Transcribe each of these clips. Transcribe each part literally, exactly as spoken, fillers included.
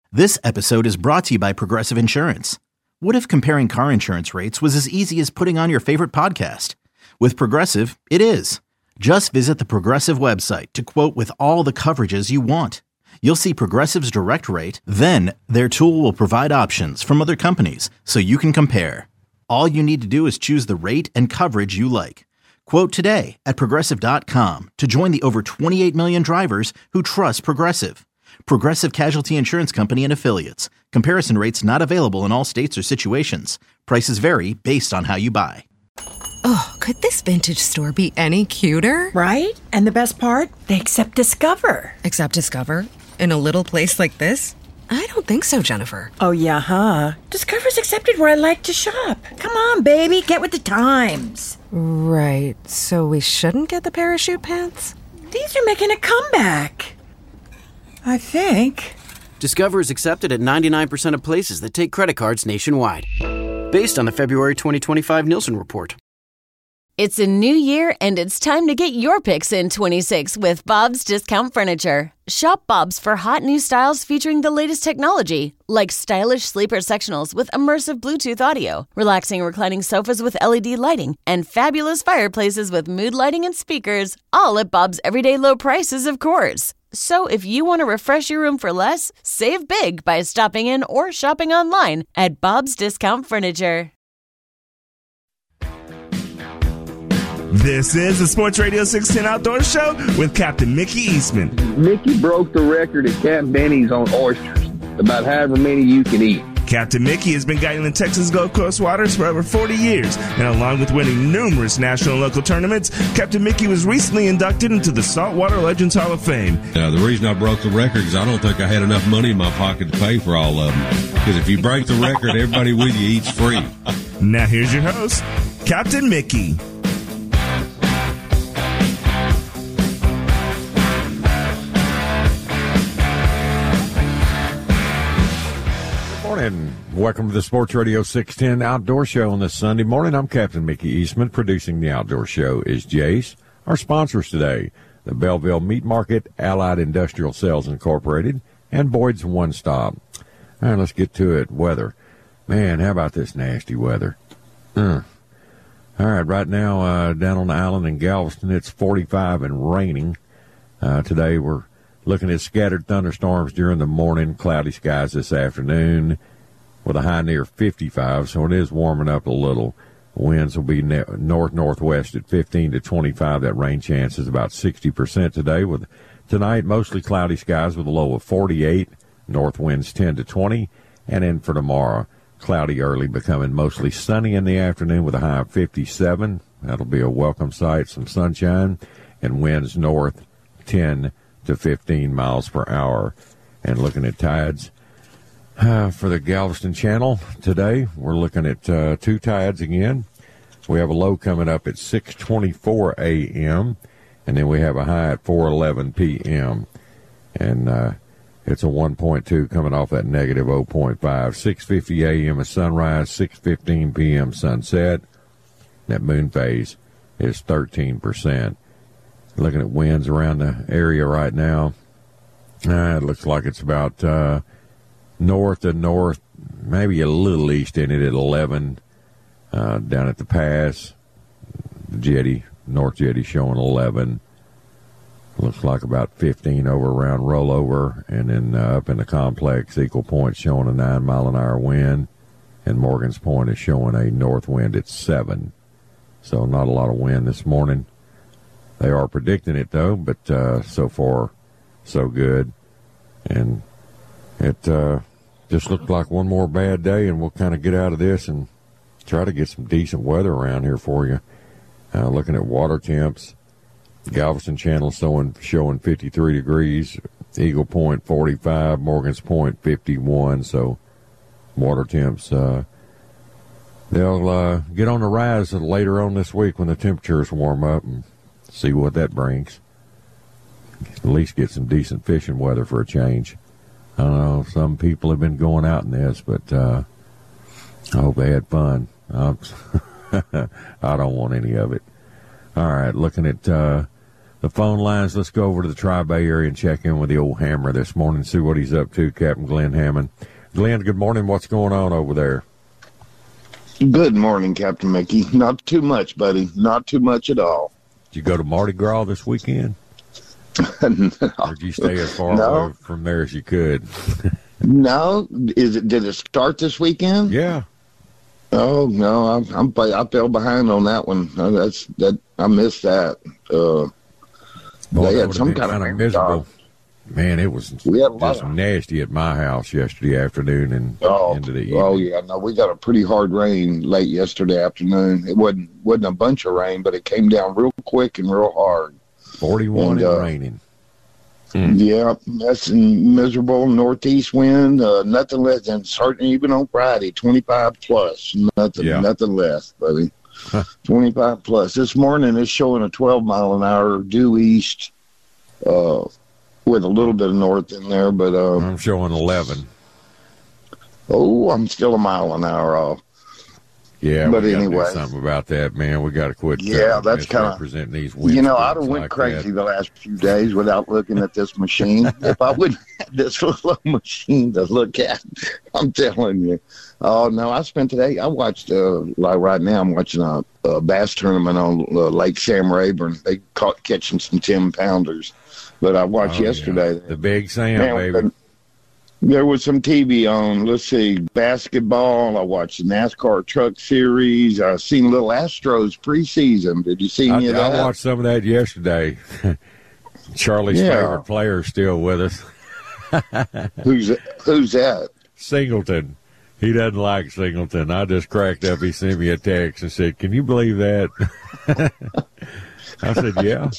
This episode is brought to you by Progressive Insurance. What if comparing car insurance rates was as easy as putting on your favorite podcast? With Progressive, it is. Just visit the Progressive website to quote with all the coverages you want. You'll see Progressive's direct rate, then their tool will provide options from other companies so you can compare. All you need to do is choose the rate and coverage you like. Quote today at Progressive dot com to join the over twenty-eight million drivers who trust Progressive. Progressive Casualty Insurance Company and Affiliates. Comparison rates not available in all states or situations. Prices vary based on how you buy. Oh, could this vintage store be any cuter? Right? And the best part? They accept Discover. Accept Discover? In a little place like this? I don't think so, Jennifer. Oh, yeah, huh? Discover's accepted where I like to shop. Come on, baby, get with the times. Right, so we shouldn't get the parachute pants? These are making a comeback. I think. Discover is accepted at ninety-nine percent of places that take credit cards nationwide. Based on the February twenty twenty-five Nielsen report. It's a new year, and it's time to get your picks in twenty-six with Bob's Discount Furniture. Shop Bob's for hot new styles featuring the latest technology, like stylish sleeper sectionals with immersive Bluetooth audio, relaxing reclining sofas with L E D lighting, and fabulous fireplaces with mood lighting and speakers, all at Bob's everyday low prices, of course. So if you want to refresh your room for less, save big by stopping in or shopping online at Bob's Discount Furniture. This is the Sports Radio six ten Outdoor Show with Captain Mickey Eastman. Mickey broke the record at Camp Benny's on oysters, about however many you can eat. Captain Mickey has been guiding the Texas Gulf Coast waters for over forty years, and along with winning numerous national and local tournaments, Captain Mickey was recently inducted into the Saltwater Legends Hall of Fame. Uh, the reason I broke the record is I don't think I had enough money in my pocket to pay for all of them. Because if you break the record, everybody with you eats free. Now here's your host, Captain Mickey. And welcome to the Sports Radio six ten Outdoor Show on this Sunday morning. I'm Captain Mickey Eastman. Producing the Outdoor Show is Jace. Our sponsors today, the Belleville Meat Market, Allied Industrial Sales Incorporated, and Boyd's One Stop. All right, let's get to it. Weather. Man, how about this nasty weather? Uh. All right, right now uh, down on the island in Galveston, it's forty-five and raining. Uh, today we're looking at scattered thunderstorms during the morning, cloudy skies this afternoon with a high near fifty-five, so it is warming up a little. Winds will be north-northwest at fifteen to twenty-five. That rain chance is about sixty percent today. With tonight, mostly cloudy skies with a low of forty-eight, north winds ten to twenty, and then for tomorrow, cloudy early, becoming mostly sunny in the afternoon with a high of fifty-seven. That'll be a welcome sight, some sunshine, and winds north ten to fifteen miles per hour. And looking at tides uh, for the Galveston Channel today, we're looking at uh, two tides again. We have a low coming up at six twenty-four a.m., and then we have a high at four eleven p.m., and uh, it's a one point two coming off that negative zero point five. six fifty a.m. is sunrise, six fifteen p.m. sunset. That moon phase is thirteen percent. Looking at winds around the area right now, uh, it looks like it's about uh, north to north, maybe a little east in it at eleven. Uh, down at the pass, the jetty, North Jetty showing eleven. Looks like about fifteen over around rollover, and then uh, up in the complex, Eagle Point showing a nine mile an hour wind, and Morgan's Point is showing a north wind at seven. So not a lot of wind this morning. They are predicting it, though, but uh, so far, so good. And it uh, just looked like one more bad day, and we'll kind of get out of this and try to get some decent weather around here for you. Uh, looking at water temps, Galveston Channel showing, showing fifty-three degrees, Eagle Point forty-five, Morgan's Point fifty-one. So water temps, uh, they'll uh, get on the rise later on this week when the temperatures warm up, and see what that brings. At least get some decent fishing weather for a change. I don't know, some people have been going out in this, but uh, I hope they had fun. I don't want any of it. All right, looking at uh, the phone lines. Let's go over to the Tri-Bay area and check in with the old Hammer this morning, see what he's up to, Captain Glenn Hammond. Glenn, good morning. What's going on over there? Good morning, Captain Mickey. Not too much, buddy. Not too much at all. Did you go to Mardi Gras this weekend? No. Or did you stay as far No. away from there as you could? No, is it? Did it start this weekend? Yeah. Oh no, I'm, I'm I fell behind on that one. Uh, That's that I missed that. Uh, Boy, they that had would've some been kind of kinda miserable. dog. Man, it was We had a lot just of- nasty at my house yesterday afternoon and Oh, into the evening. oh yeah, no, we got a pretty hard rain late yesterday afternoon. It wasn't wasn't a bunch of rain, but it came down real quick and real hard. forty-one and, and uh, raining. Yeah, that's a miserable northeast wind. Uh, nothing less than certainly even on Friday, twenty-five plus. Nothing, Yeah. nothing less, buddy. twenty-five plus. This morning it's showing a twelve mile an hour due east, uh, with a little bit of north in there. But uh, I'm showing eleven. oh, I'm still a mile an hour off. Yeah, But we gotta anyway. do something about that, man. We got to quit. Yeah, uh, that's kinda- misrepresenting these winds. You know, I'd have speeds went like crazy that. the last few days without looking at this machine. If I wouldn't have this little machine to look at, I'm telling you. Oh, no, I spent today, I watched, uh, like right now, I'm watching a, a bass tournament on uh, Lake Sam Rayburn. They caught catching some ten pounders. But I watched Oh, yeah. yesterday. The Big Sam, Man, baby. There was some T V on. Let's see, basketball. I watched the NASCAR Truck Series. I seen little Astros preseason. Did you see I, any of that? I watched some of that yesterday. Charlie's Yeah. favorite player is still with us. Who's who's that? Singleton. He doesn't like Singleton. I just cracked up. He sent me a text and said, "Can you believe that?" I said, "Yeah,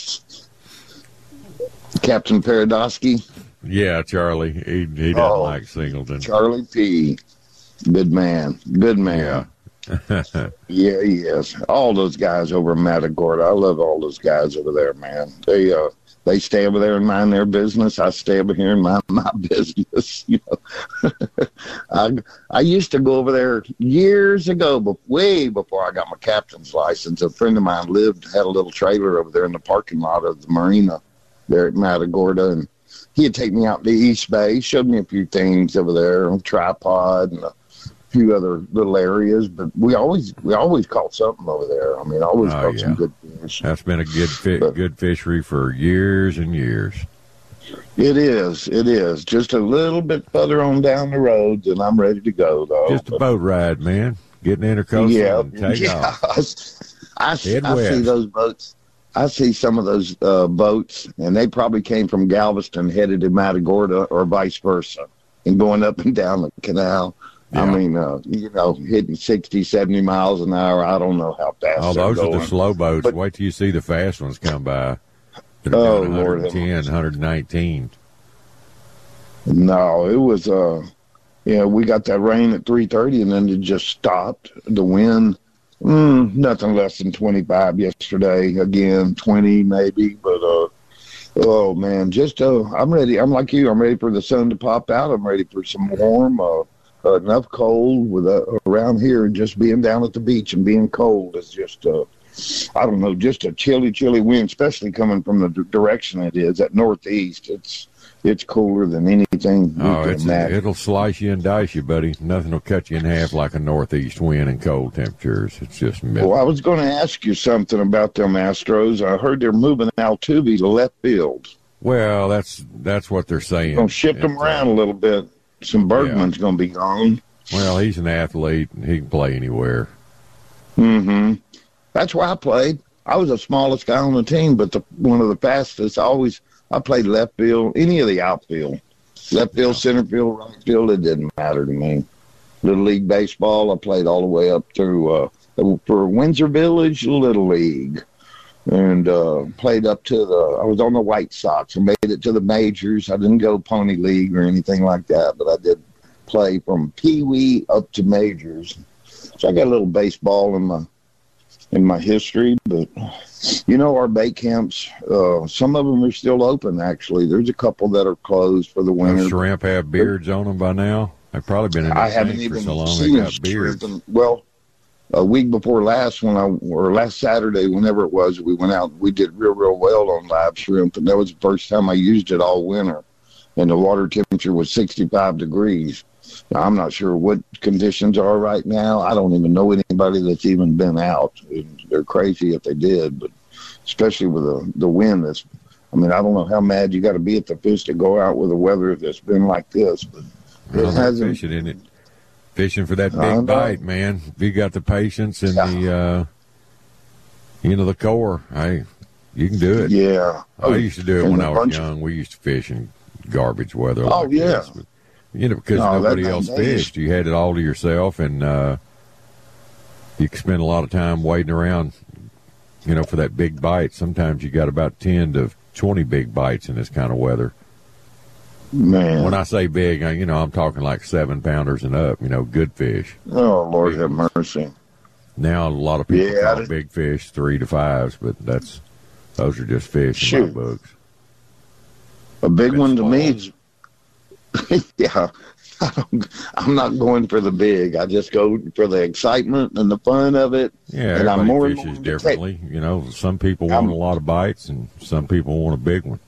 Captain Paradosky. yeah, Charlie. He he doesn't Oh, like Singleton." Charlie P. Good man. Good man. Yeah, he is. All those guys over in Matagorda. I love all those guys over there, man. They uh they stay over there and mind their business. I stay over here and mind my business. You know, I I used to go over there years ago, but way before I got my captain's license. A friend of mine lived had a little trailer over there in the parking lot of the marina there at Matagorda, and he'd take me out to East Bay, showed me a few things over there, a tripod and a few other little areas. But we always we always caught something over there. I mean, always Oh, caught yeah. some good fish. That's been a good fi- But- good fishery for years and years. It is, it is. Just a little bit further on down the road, and I'm ready to go, though. Just a boat ride, man. Getting intercoastal yeah, and take yeah. off. I, Head I see west. those boats. I see some of those uh, boats, and they probably came from Galveston headed to Matagorda or vice versa, and going up and down the canal. I Yeah. mean, uh, you know, hitting sixty, seventy miles an hour. I don't know how fast Oh, they're those going. are the slow boats. But- Wait till you see the fast ones come by. That are Oh, doing Lord one ten, one nineteen. No, it was, uh, yeah, we got that rain at three thirty, and then it just stopped. The wind, mm, nothing less than twenty-five yesterday. Again, twenty maybe, but, uh, oh, man, just, uh, I'm ready. I'm like you. I'm ready for the sun to pop out. I'm ready for some warm, uh, uh, enough cold with uh, around here. Just being down at the beach and being cold is just, uh, I don't know, just a chilly, chilly wind, especially coming from the d- direction it is at northeast. It's it's cooler than anything we Oh, can it's, imagine. it'll slice you and dice you, buddy. Nothing will cut you in half like a northeast wind and cold temperatures. It's just Well, miserable. I was going to ask you something about them Astros. I heard they're moving Altuve to left field. Well, that's that's what they're saying. Going to shift them It's, uh, around a little bit. Some Bergman's going to be gone. Well, he's an athlete and he can play anywhere. Mm-hmm. That's where I played. I was the smallest guy on the team, but the, one of the fastest. I always I played left field, any of the outfield. Left field, center field, right field, it didn't matter to me. Little League Baseball, I played all the way up through, uh, for Windsor Village, Little League. And uh, played up to the, I was on the White Sox. I made it to the majors. I didn't go Pony League or anything like that, but I did play from Pee Wee up to majors. So I got a little baseball in my in my history, but you know, our bait camps, uh, some of them are still open. Actually, there's a couple that are closed for the winter. Those shrimp have beards on them by now. They've probably been in the I haven't tank for even so long seen they a got beards. shrimp. And, well, a week before last, when I or last Saturday, whenever it was, we went out. We did real, real well on live shrimp, and that was the first time I used it all winter. And the water temperature was sixty-five degrees. Now, I'm not sure what conditions are right now. I don't even know anybody that's even been out. They're crazy if they did, but especially with the the wind that's. I mean, I don't know how mad you got to be at the fish to go out with the weather that's been like this, but it well, hasn't. Fishing in it, fishing for that big bite, man. If you got the patience and yeah. the, uh, you know, the core, hey, you can do it. Yeah, I used to do it and when I was bunch young. We used to fish in garbage weather. Oh like yeah, this. But, you know, because no, nobody that, else that fished. Is... You had it all to yourself, and uh, you could spend a lot of time waiting around. You know, for that big bite. Sometimes you got about ten to twenty big bites in this kind of weather. Man, when I say big, I, you know, I'm talking like seven pounders and up. You know, good fish. Oh Lord, big. Have mercy. Now a lot of people yeah, call big fish three to fives, but that's those are just fish in my books. A big Been one small. to me is, yeah. I don't, I'm not going for the big. I just go for the excitement and the fun of it. Yeah, and I'm more everybody fishes differently. Take, you know, some people want I'm, a lot of bites, and some people want a big one.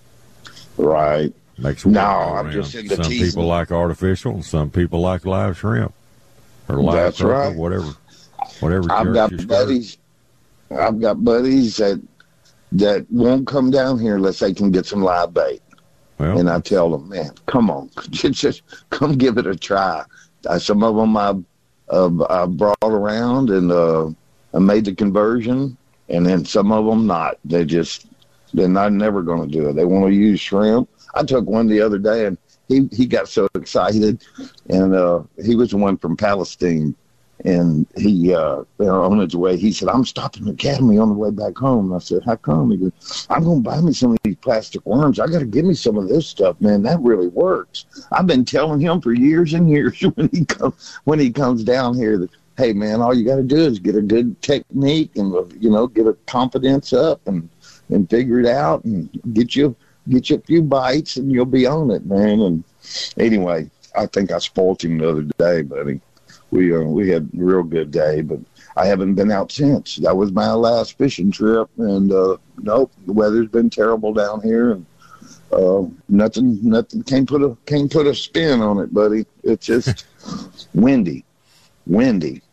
Right. Makes no, I'm around. Just into Some teasing. people like artificial, and some people like live shrimp or live That's croaker, right. whatever. Whatever. I've got buddies. I've got buddies that that won't come down here unless they can get some live bait. Well, and I tell them, man, come on, just come give it a try. Uh, some of them I've, uh, I've brought around and uh, I made the conversion, and then some of them not. They just, they're not never going to do it. They want to use shrimp. I took one the other day, and he, he got so excited, and uh, he was the one from Palestine. And he, uh, you know, on his way, he said, I'm stopping the Academy on the way back home. And I said, how come? He goes, I'm going to buy me some of these plastic worms. I got to give me some of this stuff, man. That really works. I've been telling him for years and years when he comes, when he comes down here that, hey, man, all you got to do is get a good technique and, you know, get a confidence up and, and figure it out and get you, get you a few bites and you'll be on it, man. And anyway, I think I spoiled him the other day, buddy. We uh, we had a real good day, but I haven't been out since. That was my last fishing trip, and uh, nope, the weather's been terrible down here, and uh, nothing nothing can't put a can't put a spin on it, buddy. It's just windy, windy.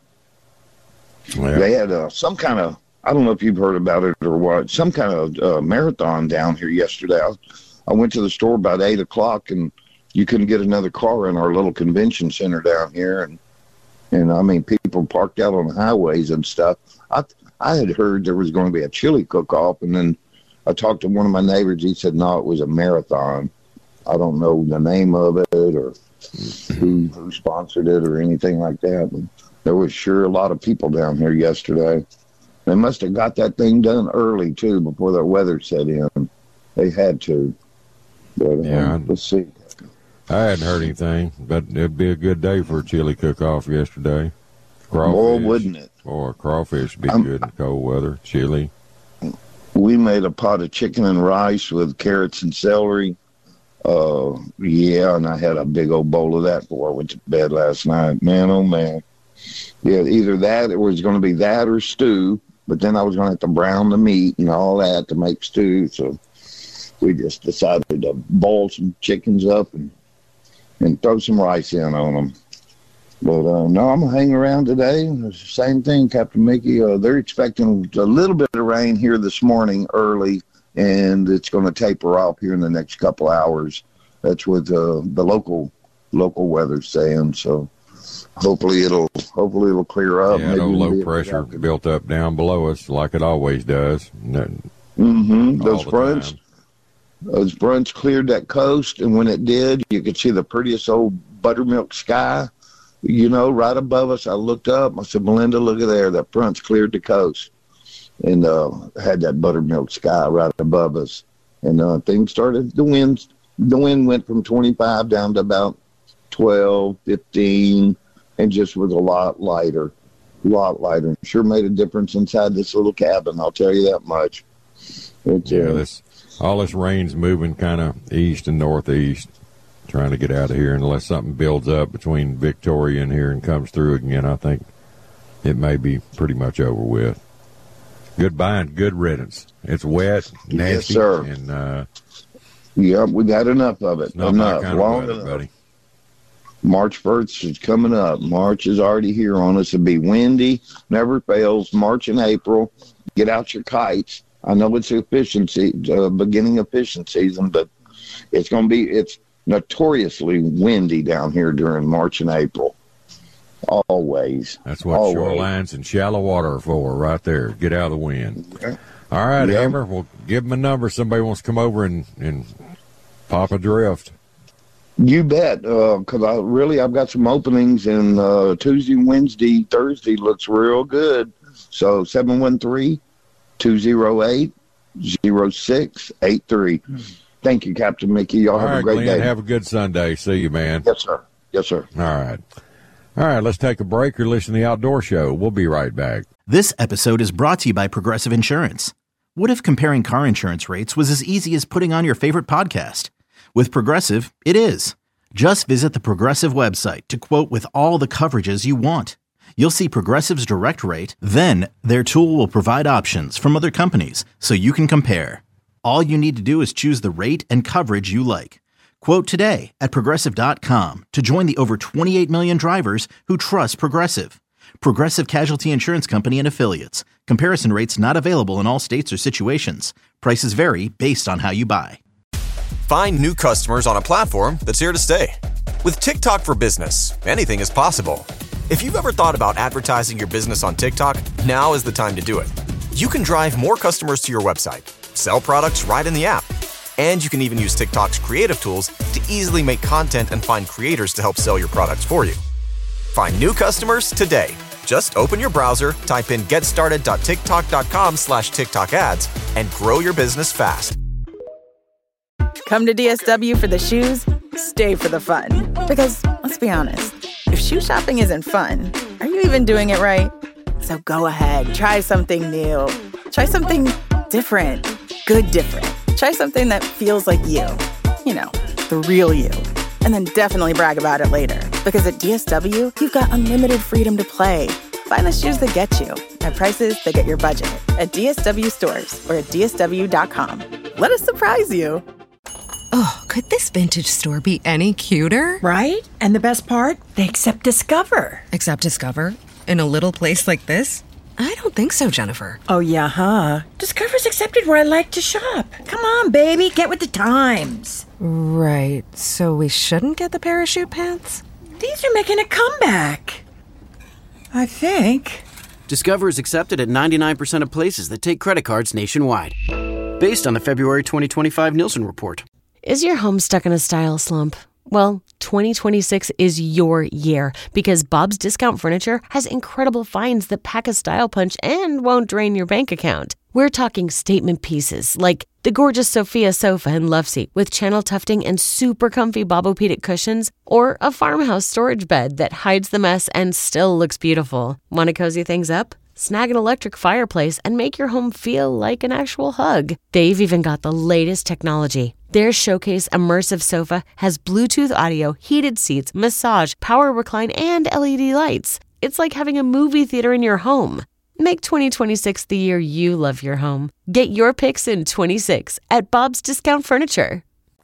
Yeah. They had uh, some kind of, I don't know if you've heard about it or what, some kind of uh, marathon down here yesterday. I, I went to the store about eight o'clock, and you couldn't get another car in our little convention center down here, and. And, I mean, people parked out on the highways and stuff. I I had heard there was going to be a chili cook-off, and then I talked to one of my neighbors. He said, no, it was a marathon. I don't know the name of it or who, who sponsored it or anything like that. But there was sure a lot of people down here yesterday. They must have got that thing done early, too, before the weather set in. They had to. But yeah, um, let's see. I hadn't heard anything, but it'd be a good day for a chili cook-off yesterday. Crawfish. Boy, wouldn't it? Or crawfish would be I'm, good in cold weather. Chili. We made a pot of chicken and rice with carrots and celery. Uh, yeah, and I had a big old bowl of that before I went to bed last night. Man, oh, man. Yeah, either that, it was going to be that or stew, but then I was going to have to brown the meat and all that to make stew, so we just decided to boil some chickens up and and throw some rice in on them. But, uh, no, I'm going to hang around today. Same thing, Captain Mickey. Uh, they're expecting a little bit of rain here this morning early, and it's going to taper off here in the next couple hours. That's what uh, the local local weather's saying. So hopefully it'll hopefully it'll clear up. Yeah, no low pressure built up down below us like it always does. Mm-hmm. Those fronts. Those fronts cleared that coast, and when it did, you could see the prettiest old buttermilk sky, you know, right above us. I looked up. I said, Melinda, look at there. That front's cleared the coast. And uh, had that buttermilk sky right above us. And uh, things started, the wind, the wind went from twenty-five down to about twelve, fifteen, and just was a lot lighter, a lot lighter. Sure made a difference inside this little cabin, I'll tell you that much. It's, yeah, uh, this all this rain's moving kind of east and northeast, trying to get out of here unless something builds up between Victoria and here and comes through again. I think it may be pretty much over with. Goodbye and good riddance. It's wet, nasty, yes, sir. and uh, yeah, we've had enough of it. not Enough, my kind long of weather, enough. buddy. March first is coming up. March is already here on us. It'll be windy, never fails. March and April. Get out your kites. I know it's efficiency, uh, beginning of fishing season, but it's going to be, it's notoriously windy down here during March and April. Always. That's what Always. shorelines and shallow water are for, right there. Get out of the wind. Okay. All right, Yeah. Amber, we'll give them a number. Somebody wants to come over and, and pop a drift. You bet, because I really I've got some openings, and uh, Tuesday, Wednesday, Thursday looks real good. So seven one three, two oh eight, oh six eight three. Thank you, Captain Mickey. Y'all All have right, a great Glenn, day. have a good Sunday. See you, man. Yes, sir. Yes, sir. All right. All right, let's take a break. You're listening to The Outdoor Show. We'll be right back. This episode is brought to you by Progressive Insurance. What if comparing car insurance rates was as easy as putting on your favorite podcast? With Progressive, it is. Just visit the Progressive website to quote with all the coverages you want. You'll see Progressive's direct rate, then their tool will provide options from other companies so you can compare. All you need to do is choose the rate and coverage you like. Quote today at Progressive dot com to join the over twenty-eight million drivers who trust Progressive. Progressive Casualty Insurance Company and Affiliates. Comparison rates not available in all states or situations. Prices vary based on how you buy. Find new customers on a platform that's here to stay. With TikTok for Business, anything is possible. If you've ever thought about advertising your business on TikTok, now is the time to do it. You can drive more customers to your website, sell products right in the app, and you can even use TikTok's creative tools to easily make content and find creators to help sell your products for you. Find new customers today. Just open your browser, type in getstarted.tiktok.com slash TikTok ads, and grow your business fast. Come to D S W for the shoes, stay for the fun. Because, let's be honest, if shoe shopping isn't fun, are you even doing it right? So go ahead, try something new. Try something different. Good different. Try something that feels like you. You know, the real you. And then definitely brag about it later. Because at D S W, you've got unlimited freedom to play. Find the shoes that get you at prices that get your budget at D S W stores or at D S W dot com. Let us surprise you. Oh, could this vintage store be any cuter? Right? And the best part? They accept Discover. Accept Discover? In a little place like this? I don't think so, Jennifer. Oh, yeah, huh? Discover's accepted where I like to shop. Come on, baby, get with the times. Right, so we shouldn't get the parachute pants? These are making a comeback. I think. Discover is accepted at ninety-nine percent of places that take credit cards nationwide. Based on the February twenty twenty-five Nielsen report. Is your home stuck in a style slump? Well, twenty twenty-six is your year because Bob's Discount Furniture has incredible finds that pack a style punch and won't drain your bank account. We're talking statement pieces like the gorgeous Sophia sofa and love seat with channel tufting and super comfy Bobopedic cushions, or a farmhouse storage bed that hides the mess and still looks beautiful. Want to cozy things up? Snag an electric fireplace and make your home feel like an actual hug. They've even got the latest technology. Their Showcase Immersive Sofa has Bluetooth audio, heated seats, massage, power recline, and L E D lights. It's like having a movie theater in your home. Make twenty twenty-six the year you love your home. Get your picks in twenty-six at Bob's Discount Furniture.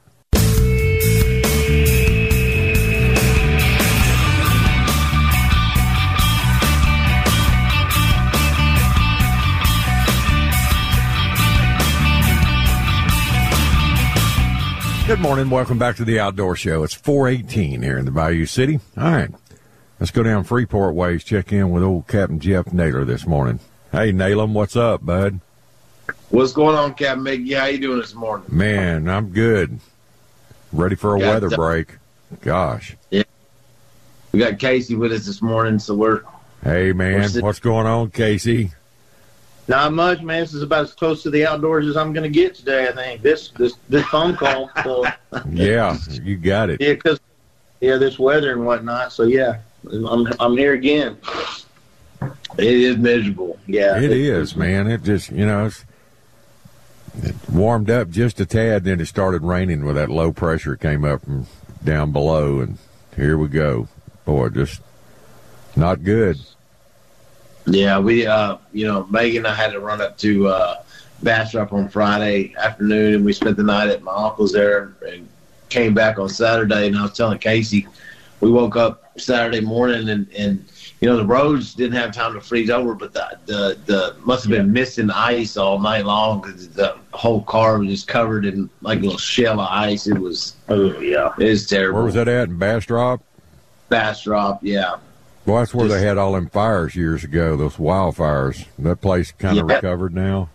Good morning. Welcome back to the Outdoor Show. It's four eighteen here in the Bayou City. All right. Let's go down Freeport ways, check in with old Captain Jeff Naylor this morning. Hey, Naylam, what's up, bud? What's going on, Captain Mickey? How you doing this morning? Man, I'm good. Ready for a Got weather that. break. Gosh. Yeah. We got Casey with us this morning, so we're... Hey, man, We're sit- what's going on, Casey? Not much, man. This is about as close to the outdoors as I'm going to get today, I think. This this this phone call. So. Yeah, you got it. Yeah, because yeah, this weather and whatnot. So yeah, I'm I'm here again. It is miserable. Yeah, It is, man. It just, you know, it's, it warmed up just a tad, then it started raining with that low pressure came up from down below, and here we go. Boy, just not good. Yeah, we, uh, you know, Megan and I had to run up to uh, Bastrop on Friday afternoon, and we spent the night at my uncle's there and came back on Saturday. And I was telling Casey, we woke up Saturday morning, and, and you know, the roads didn't have time to freeze over, but the the, the must have been missing ice all night long because the whole car was just covered in like a little shell of ice. It was, oh, yeah, it was terrible. Where was that at, in Bastrop? Bastrop, yeah. Well, that's where they had all them fires years ago, those wildfires. That place kind of Yeah. recovered now.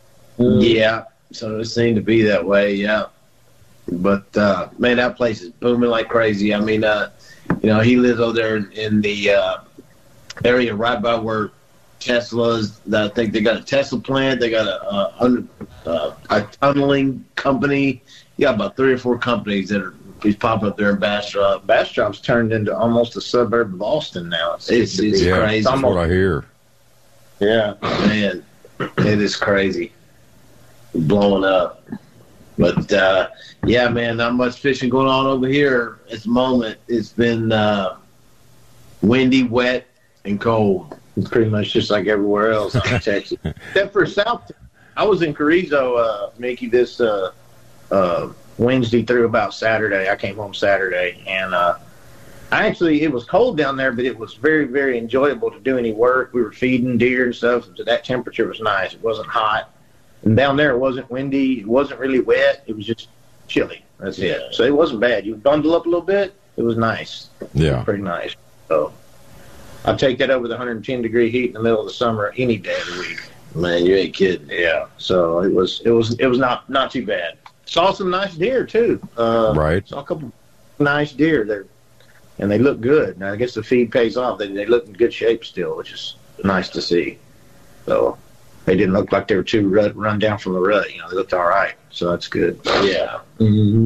Yeah, so it seemed to be that way, yeah. But, uh, man, that place is booming like crazy. I mean, uh, you know, he lives over there in the uh, area right by where Tesla's, I think they got a Tesla plant. They got a, a, under, uh, a tunneling company. You got about three or four companies that are he's popping up there in Bastrop. Bastrop's turned into almost a suburb of Austin now. It's, It's, it's yeah, crazy. that's what I hear. Yeah. Man, it is crazy. Blowing up. But, uh, yeah, man, not much fishing going on over here at the moment. It's been uh, windy, wet, and cold. It's pretty much just like everywhere else in Texas. Except for South. I was in Carrizo, uh, Mickey, this uh, uh, Wednesday through about Saturday. I came home Saturday, and uh, I actually, it was cold down there, but it was very, very enjoyable to do any work. We were feeding deer and stuff, so that temperature was nice. It wasn't hot. And down there, it wasn't windy. It wasn't really wet. It was just chilly. That's Yeah. it. So it wasn't bad. You bundle up a little bit. It was nice. Yeah. Pretty nice. So I'll take that over the one hundred ten degree heat in the middle of the summer any day of the week. Man, you ain't kidding. Yeah. So it was it was it was not not too bad. Saw some nice deer too. Uh, Right. Saw a couple nice deer there, and they look good. Now I guess the feed pays off. They they look in good shape still, which is nice to see. So they didn't look like they were too rut, run down from the rut. You know, they looked all right. So that's good. Yeah. Mm-hmm.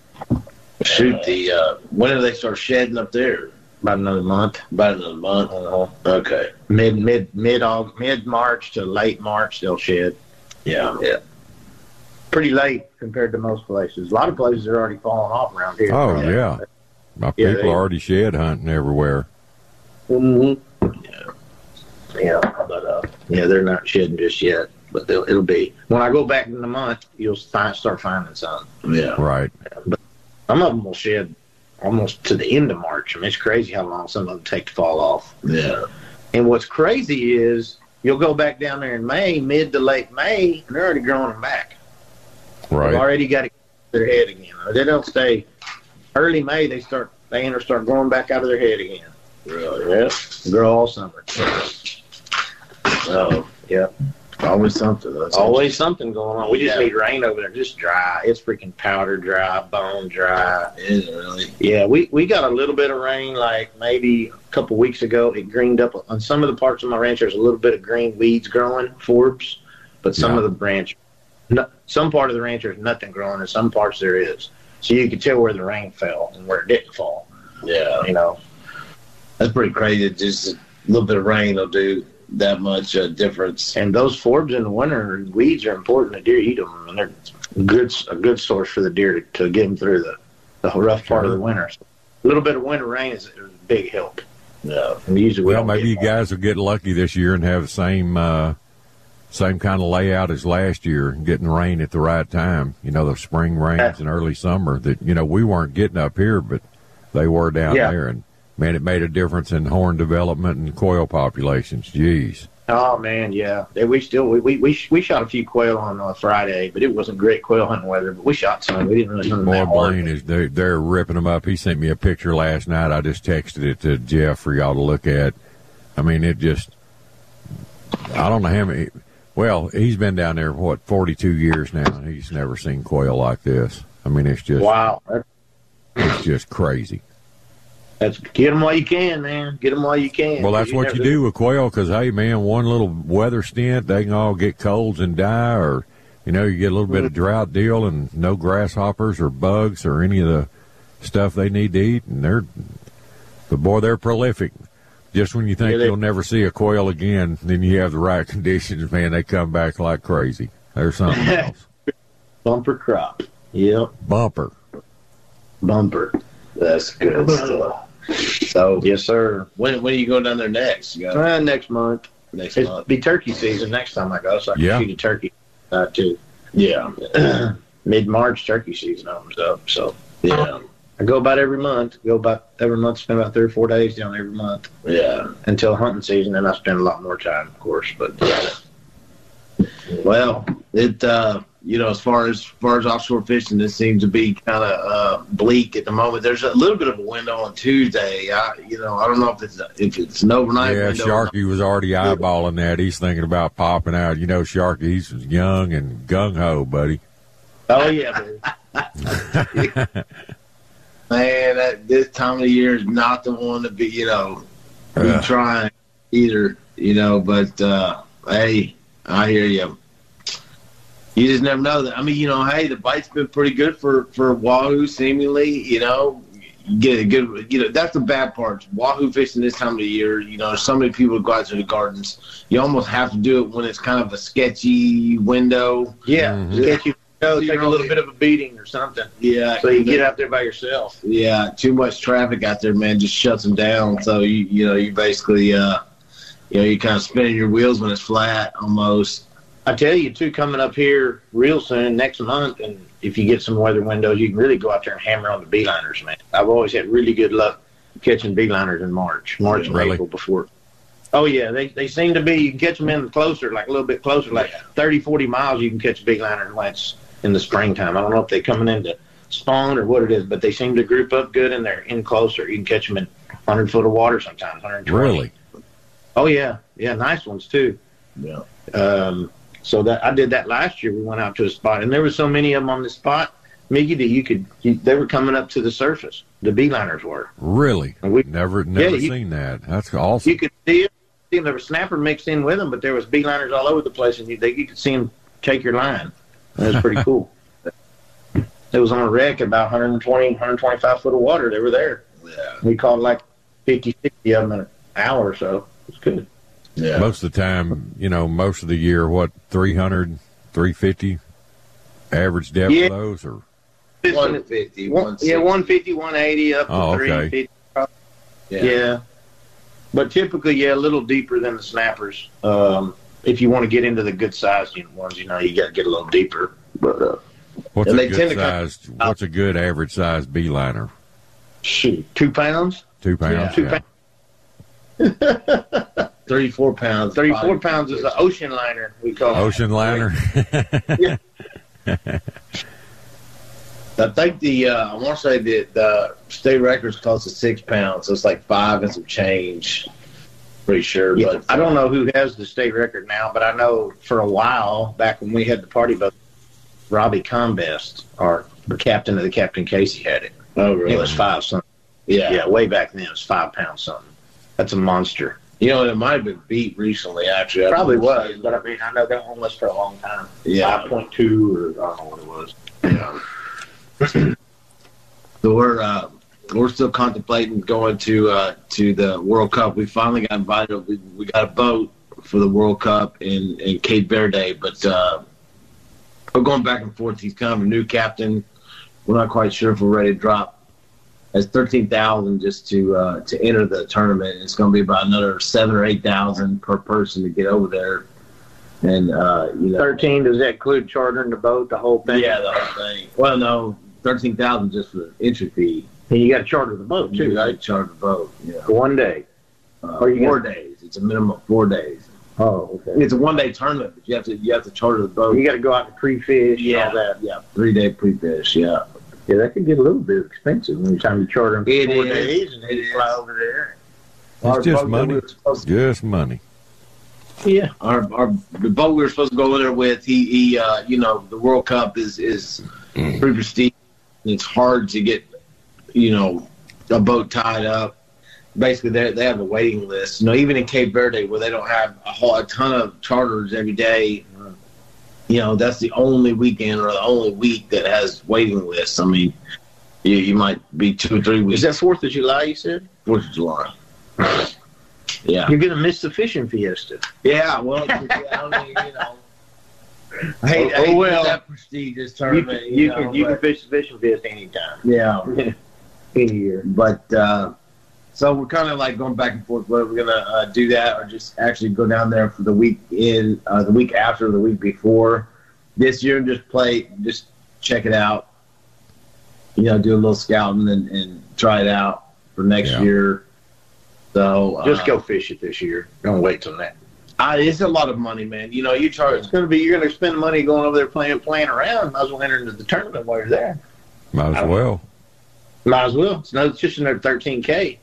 Shoot, the uh, when do they start shedding up there? About another month. About another month. Uh-huh. Okay. Mid mid mid August, mid March to late March they'll shed. Yeah. Yeah. Pretty late compared to most places. A lot of places are already falling off around here. Oh, yeah. My Yeah, people they- are already shed hunting everywhere. Mm-hmm. Yeah. Yeah, but uh, yeah, they're not shedding just yet. But they'll, it'll be when I go back in the month, you'll find, start finding some. Yeah. Right. But some of them will shed almost to the end of March. I mean, it's crazy how long some of them take to fall off. Yeah. And what's crazy is you'll go back down there in May, mid to late May, and they're already growing them back. Right. They've already got to get their head again. They don't stay. Early May, they start. They enter start growing back out of their head again. Really? Yeah. Grow all summer. Oh, Yeah. always something. That's Always something going on. We just Yeah. need rain over there. Just dry. It's freaking powder dry, bone dry. Is it really? Yeah, we, we got a little bit of rain like maybe a couple weeks ago. It greened up on some of the parts of my ranch. There's a little bit of green weeds growing, forbs, but some Yeah. of the branch, no, some part of the ranch there's nothing growing, and some parts there is. So you can tell where the rain fell and where it didn't fall. Yeah. You know, That's pretty crazy. Just a little bit of rain will do that much uh, difference. and those forbs in the winter, weeds are important. The deer eat them, and they're good a good source for the deer to, to get them through the the rough part of the winter. So a little bit of winter rain is, is a big help. Yeah. And usually we Well, don't maybe get you more. guys will get lucky this year and have the same uh, same kind of layout as last year, getting rain at the right time. You know, the spring rains and early summer that, you know, we weren't getting up here, but they were down Yeah. there. And, man, it made a difference in horn development and quail populations. Jeez. Oh man, yeah. They, we still we, we we we shot a few quail on uh, Friday, but it wasn't great quail hunting weather. But we shot some. We didn't really hunt them Boy, that hard. Blaine, is they're, they're ripping them up. He sent me a picture last night. I just texted it to Jeff for y'all to look at. I mean, it just, I don't know how many, well, he's been down there, what, forty-two years now, and he's never seen quail like this. I mean, it's just, Wow, That- it's just crazy. that's get them while you can, man. Get them while you can. Well, that's what never- you do with quail, because, hey, man, one little weather stint, they can all get colds and die, or, you know, you get a little bit of drought deal and no grasshoppers or bugs or any of the stuff they need to eat, and they're, but boy, they're prolific. Just when you think Yeah, they- you'll never see a quail again, then you have the right conditions, man, they come back like crazy. There's something else. Bumper crop. Yep, Bumper. bumper. That's good stuff. So, Yes, sir. when when are you going down there next? You got Uh, next month. next It'll month. be turkey season next time I go, so I can Yeah. shoot a turkey uh, too. Yeah. Mid March turkey season opens up, so Yeah. I go about every month. Go about every month. Spend about three or four days down every month Yeah. until hunting season. Then I spend a lot more time, of course. But Well, it uh, you know, as far as, as far as offshore fishing, it seems to be kind of uh, bleak at the moment. There's a little bit of a window on Tuesday. I, you know, I don't know if it's if it's an overnight Yeah, window. Sharky was already eyeballing that. He's thinking about popping out. You know, Sharky, he's young and gung-ho, buddy. oh yeah, baby. Man, that, this time of the year is not the one to be, you know, be Uh. trying either, you know, but, uh, hey, I hear you. You just never know that. I mean, you know, hey, the bite's been pretty good for, for wahoo, seemingly, you know. You get a good, you know, that's the bad part. Wahoo fishing this time of the year, you know, so many people go out to the gardens. You almost have to do it when it's kind of a sketchy window. Yeah, Mhm. get you go take a little bit of a beating or something. Yeah. So you get out there by yourself. Yeah, too much traffic out there, man, just shuts them down. So you you know you basically uh, you know you kind of spinning your wheels when it's flat almost. I tell you too, coming up here real soon next month, and if you get some weather windows, you can really go out there and hammer on the beeliners, man. I've always had really good luck catching beeliners in March, March and Really? April before. Oh yeah, they they seem to be. You can catch them in closer, like a little bit closer, like thirty, forty miles. You can catch beeliners when it's in the springtime. I don't know if they're coming into spawn or what it is, but they seem to group up good and they're in closer. You can catch them in one hundred foot of water sometimes, one hundred twenty. Really? Oh yeah, yeah, nice ones too. Yeah. Um, so that I did that last year. We went out to a spot, and there were so many of them on the spot, Mickey, that you could. You, they were coming up to the surface. The beeliners were. Really? And we- Never, never you- seen that. That's awesome. You could see it. See 'em. There was snapper mixed in with them, but there was beeliners all over the place, and you, they, you could see them take your line. It was pretty cool. It was on a wreck at about one twenty, one twenty-five foot of water. They were there. Yeah. We caught like fifty, sixty of them in an hour or so. It was good. Yeah. Most of the time, you know, most of the year, what, three hundred, three fifty average depth Yeah. of those? Or one fifty, One, yeah, one fifty, one eighty, up to Oh, okay. three fifty. Yeah. Yeah. But typically, yeah, a little deeper than the snappers. Um, if you want to get into the good sized ones, you know, you got to get a little deeper. But uh, what's And a they good tend to come- sized, what's a good average sized beeliner? shoot, two pounds, Two pounds? two Yeah. pounds, thirty-four pounds. thirty-four probably. pounds is an ocean liner. We call it. Ocean liner? I think the uh, I want to say that the state record's close to six pounds, so it's like five and some change. Pretty sure, Yeah, but I don't know who has the state record now, but I know for a while back when we had the party boat, Robbie Combest, our the captain of the Captain Casey, had it. Oh, really? It was five something. Yeah. Yeah, way back then it was five pounds something. That's a monster. You know, it might have been beat recently. Actually, I Probably don't was, see it. but I mean, I know that one was for a long time. Yeah. five point two or I don't know what it was. Yeah. So we're uh, we're still contemplating going to uh, to the World Cup. We finally got invited. We, we got a boat for the World Cup in, in Cape Verde, but uh, we're going back and forth. He's kind of a new captain. We're not quite sure if we're ready to drop. It's thirteen thousand just to uh, to enter the tournament. It's going to be about another seven or eight thousand per person to get over there. And uh, you know, Thirteen, does that include chartering the boat, the whole thing? yeah, the whole thing. Well, no, thirteen thousand just for the entry fee. And you got to charter the boat You too, got to right? charter the boat. Yeah, For one day. uh, Or you four got- days. It's a minimum of four days. Oh, okay. It's a one day tournament, but you have to you have to charter the boat. You got to go out to pre-fish yeah, and all that. yeah, three day pre fish. Yeah, Yeah, that could get a little bit expensive when time you charter them for It four is. days and then It you is. fly over there. Our It's just boat that money. we were supposed to- Just money. Yeah. Our our the boat we were supposed to go over there with. He he. Uh, you know, the World Cup is is pretty prestigious. It's hard to get, you know, a boat tied up. Basically, they they have a waiting list. You know, even in Cape Verde, where they don't have a whole a ton of charters every day, you know, that's the only weekend or the only week that has waiting lists. I mean, you you might be two or three Is weeks. that fourth of July, you said? Fourth of July? Yeah, You're going to miss the fishing fiesta. yeah. Well, I mean, you know, I hate, I Oh, hate well. that prestigious You, tournament. can, you, know, can, you can but- fish the fishing fiesta anytime. yeah. Any year. But uh, So we're kind of like going back and forth whether we're going to uh, do that or just actually go down there for the week in, uh, the week after, the week before this year and just play, just check it out. You know, do a little scouting and, and try it out for next Yeah. year. So uh, Just go fish it this year. Don't wait till that. I, it's a lot of money, man. You know, you charge. It's going to be, you're going to spend money going over there playing playing around. Might as well enter into the tournament while you're there. Might as well. Might as well. It's, no, it's just another thirteen K.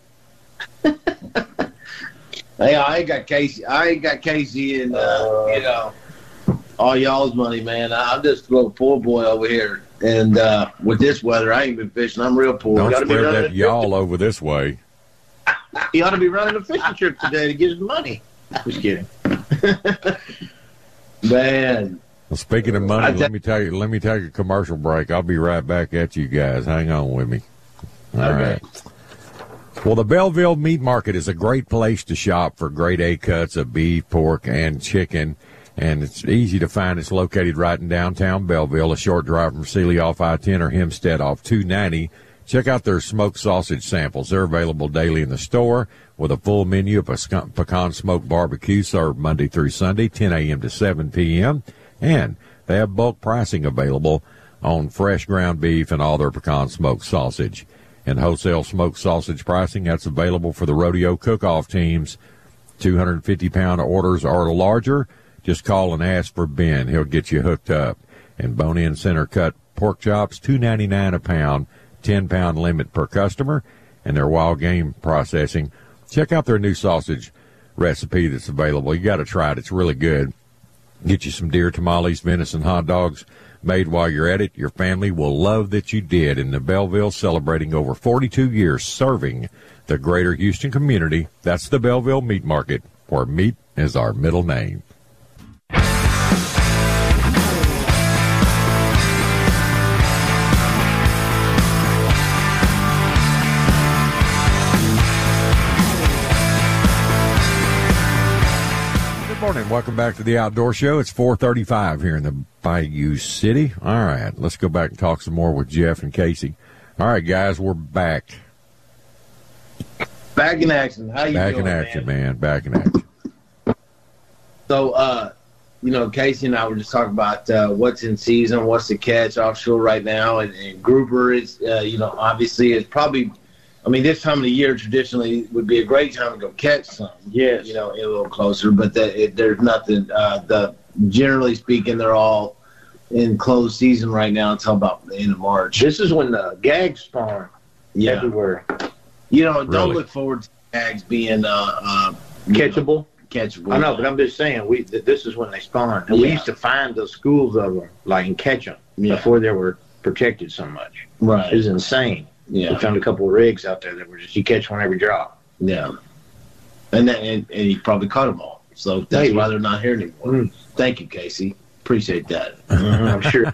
Hey, I ain't got Casey. I ain't got Casey and, uh, uh, you know, all y'all's money, man. I'm just a little poor boy over here. And uh, with this weather, I ain't been fishing. I'm real poor. Don't Gotta be spread running that y'all over this way. You ought to be running a fishing trip today to get some money. Just kidding. Man. Well, speaking of money, te- let me take let me take a commercial break. I'll be right back at you guys. Hang on with me. All Okay. right. Well, the Belleville Meat Market is a great place to shop for grade A cuts of beef, pork, and chicken, and it's easy to find. It's located right in downtown Belleville, a short drive from Sealy off I ten or Hempstead off two ninety. Check out their smoked sausage samples. They're available daily in the store with a full menu of pecan smoked barbecue served Monday through Sunday, ten a.m. to seven p.m., and they have bulk pricing available on fresh ground beef and all their pecan smoked sausage. And wholesale smoked sausage pricing, that's available for the rodeo cook-off teams. two hundred fifty pound orders or larger, just call and ask for Ben. He'll get you hooked up. And bone-in center cut pork chops, two ninety-nine a pound, ten pound limit per customer. And their wild game processing. Check out their new sausage recipe that's available. You got to try it. It's really good. Get you some deer tamales, venison hot dogs made while you're at it. Your family will love that you did. In the Belleville, celebrating over forty-two years serving the greater Houston community. That's the Belleville Meat Market, where meat is our middle name. Good morning. Welcome back to the Outdoor Show. It's four thirty-five here in the Bayou City. All right, let's go back and talk some more with Jeff and Casey. All right, guys, we're back. Back in action. How you back doing, in action, man? man? Back in action. So, uh, you know, Casey and I were just talking about uh, what's in season, what's the catch offshore right now, and, and grouper is, uh, you know, obviously it's probably. I mean, this time of the year traditionally would be a great time to go catch some. Yes. You know, a little closer, but that, it, there's nothing. Uh, the generally speaking, they're all in closed season right now until about the end of March. This is when the gags spawn Yeah. everywhere. You know, don't Really? look forward to gags being uh, uh, you Catchable? know, catchable. I know, but I'm just saying, we th- this is when they spawn. And we Yeah. used to find those schools of them, like, and catch them Yeah. before they were protected so much. Right. It was insane. Yeah. We found a couple of rigs out there that were just, you catch one every drop. Yeah. And then and, and he probably caught them all. So that's Maybe. why they're not here anymore. Mm. Thank you, Casey. Appreciate that. I'm sure.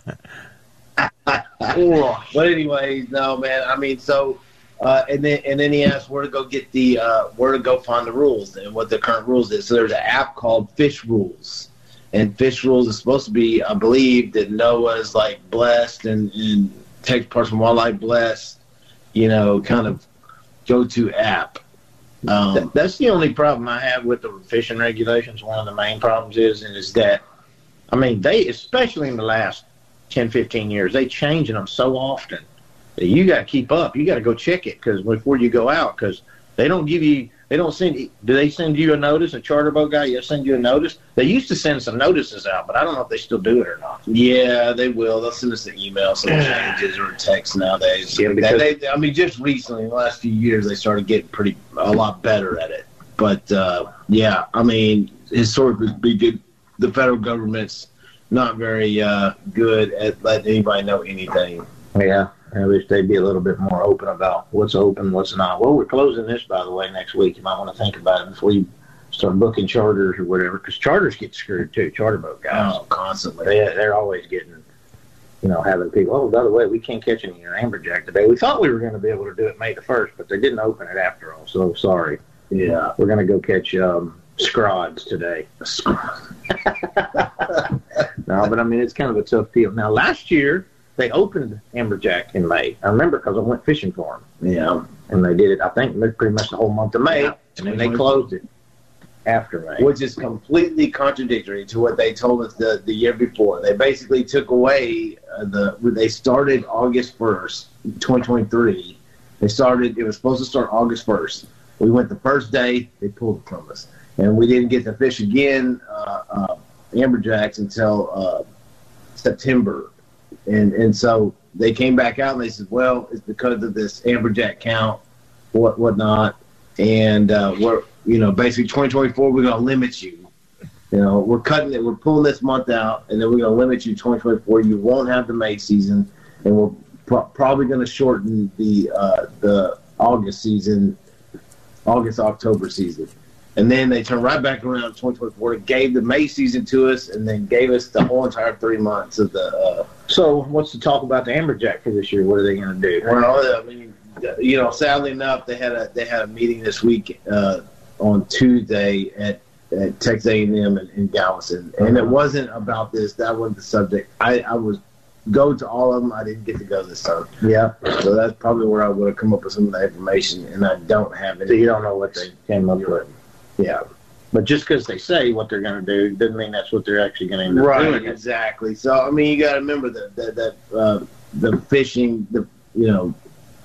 But anyways, no, man. I mean, so uh, and then and then he asked where to go get the uh, where to go find the rules and what the current rules is. So there's an app called Fish Rules, and Fish Rules is supposed to be, I believe, that NOAA's like blessed and and Texas Parks and Wildlife blessed, you know, kind of go-to app. Um, Th- That's the only problem I have with the fishing regulations. One of the main problems is, and is that, I mean, they, especially in the last ten, fifteen years, they changing them so often that you got to keep up. You got to go check it because before you go out, because they don't give you, they don't send, do they send you a notice? A charter boat guy, you send you a notice? They used to send some notices out, but I don't know if they still do it or not. Yeah, they will. They'll send us an email, some changes, or a text nowadays. Yeah, because- they, they, I mean, just recently, in the last few years, they started getting pretty a lot better at it. But uh, yeah, I mean, historically speaking, the federal government's not very uh, good at letting anybody know anything. Yeah, I wish they'd be a little bit more open about what's open, what's not. Well, we're closing this, by the way, next week. You might want to think about it before you start booking charters or whatever, because charters get screwed too, charter boat guys. Oh, constantly. They, they're always getting, you know, having people, oh, by the way, we can't catch any amberjack today. We thought we were going to be able to do it May the first, but they didn't open it after all, so sorry. Yeah. We're going to go catch um, scrods today. No, but I mean, it's kind of a tough deal. Now, last year, they opened Amberjack in May. I remember because I went fishing for them. Yeah. And they did it, I think, pretty much the whole month of May, Yeah. and then they closed it after May. Which is completely contradictory to what they told us the, the year before. They basically took away uh, the. They started August first, twenty twenty-three. They started. It was supposed to start August first. We went the first day. They pulled it from us, and we didn't get to fish again uh, uh, Amberjacks until uh, September. And and so they came back out and they said, well, it's because of this Amberjack count, what whatnot, and uh, we're you know basically twenty twenty-four we're gonna limit you. You know we're cutting it, we're pulling this month out, and then we're gonna limit you twenty twenty-four. You won't have the May season, and we're pro- probably gonna shorten the uh, the August season, August October season. And then they turned right back around in twenty twenty-four and gave the May season to us, and then gave us the whole entire three months of the. Uh, so, what's the talk about the Amberjack for this year? What are they going to do? Well, I mean, you know, sadly enough, they had a they had a meeting this week uh, on Tuesday at, at Texas A and M in, in Galveston, and it wasn't about this. That wasn't the subject. I, I was go to all of them. I didn't get to go this time. Yeah. So that's probably where I would have come up with some of the information, and I don't have it. So you don't know what they came up with. Yeah. But just because they say what they're going to do doesn't mean that's what they're actually going to end up Right, doing. exactly. So, I mean, you got to remember that, that, that uh, the fishing, the you know,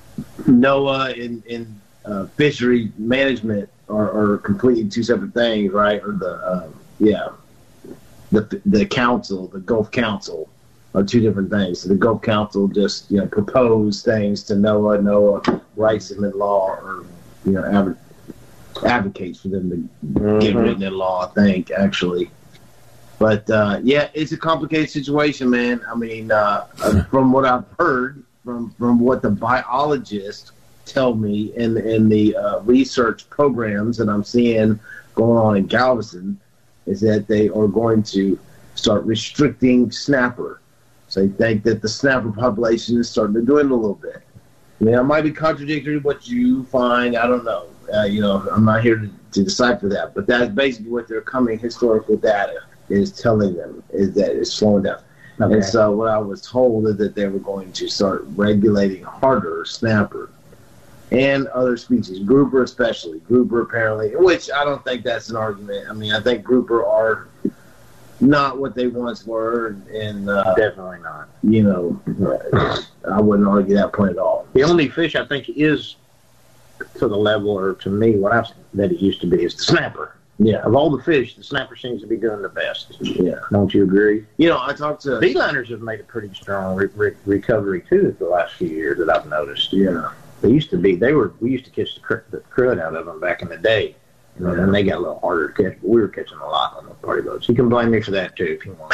NOAA and, and uh, fishery management are, are completely two separate things, right? Or the, uh, yeah, the the council, the Gulf Council are two different things. So the Gulf Council just, you know, propose things to NOAA. NOAA writes them in law or, you know, adver- advocates for them to mm-hmm. get written in law, I think, actually. But, uh, yeah, it's a complicated situation, man. I mean, uh, from what I've heard, from, from what the biologists tell me in, in the uh, research programs that I'm seeing going on in Galveston, is that they are going to start restricting snapper. So they think that the snapper population is starting to dwindle a little bit. I mean, that might be contradictory to what you find. I don't know. Uh, you know, I'm not here to, to decipher that. But that's basically what their coming historical data is telling them, is that it's slowing down. Okay. And so what I was told is that they were going to start regulating harder snapper and other species, grouper especially. Grouper apparently, which I don't think that's an argument. I mean, I think grouper are not what they once were, and, and uh, definitely not. You know, I wouldn't argue that point at all. The only fish I think is to the level, or to me, what I've that it used to be, is the snapper. Yeah. Of all the fish, the snapper seems to be doing the best. Yeah. Don't you agree? You know, I talked to beeliners have made a pretty strong re- re- recovery too the last few years that I've noticed. Yeah. They used to be. They were. We used to catch the, cr- the crud out of them back in the day. You know, Yeah. and they got a little harder to catch. But we were catching a lot on the party boats. You can blame me for that too if you want.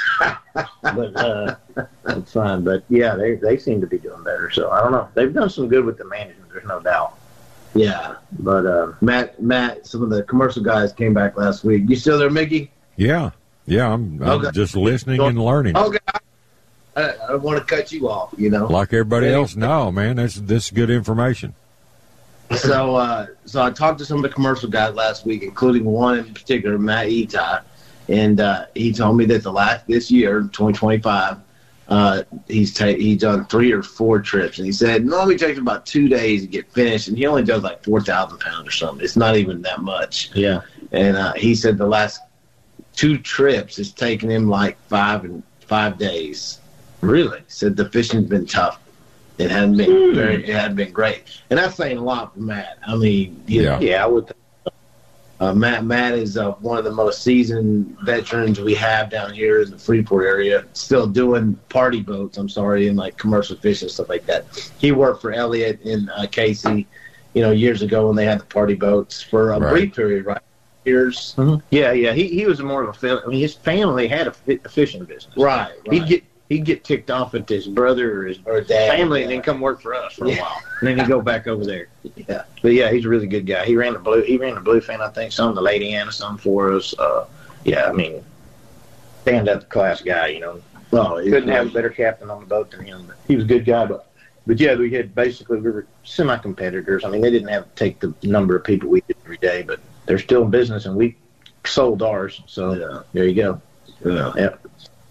But uh, it's fine. But yeah, they they seem to be doing better. So I don't know. They've done some good with the management. There's no doubt. Yeah. But uh, Matt, Matt, some of the commercial guys came back last week. You still there, Mickey? Yeah. Yeah, I'm, I'm Okay. just listening and learning. Okay. I, I don't want to cut you off, you know. Like everybody else. No, man, that's, this is good information. So, uh, so I talked to some of the commercial guys last week, including one in particular, Matt Etai, and uh, he told me that the last this year, twenty twenty-five, uh, he's ta- he's done three or four trips, and he said it normally takes about two days to get finished, and he only does like four thousand pounds or something. It's not even that much. Yeah. And uh, he said the last two trips it's taken him like five and five days. Really? He said the fishing's been tough. It hadn't been mm. very. It hadn't been great, and that's saying a lot for Matt. I mean, you Yeah. know, yeah, I would. Think uh, Matt Matt is uh, one of the most seasoned veterans we have down here in the Freeport area. Still doing party boats. I'm sorry, and like commercial fishing and stuff like that. He worked for Elliott in uh, Casey, you know, years ago when they had the party boats for a Right. brief period, right? Years. Mm-hmm. Yeah, yeah. He he was more of a. Fil- I mean, his family had a, fi- a fishing business. Right, right. He'd get he'd get ticked off at his brother or his Or dad, family, yeah. and then come work for us for Yeah. a while, and then he'd go back over there. Yeah. But yeah, he's a really good guy. He ran the blue. He ran the Bluefin, I think, some the Lady Anna, some for us. Uh, yeah, I mean, stand up class guy. You know, Well, he- couldn't have a better captain on the boat than him. But he was a good guy. But but yeah, we had basically we were semi competitors. I mean, they didn't have to take the number of people we did every day, but they're still in business, and we sold ours. So Yeah. there you go. Yeah. Yep.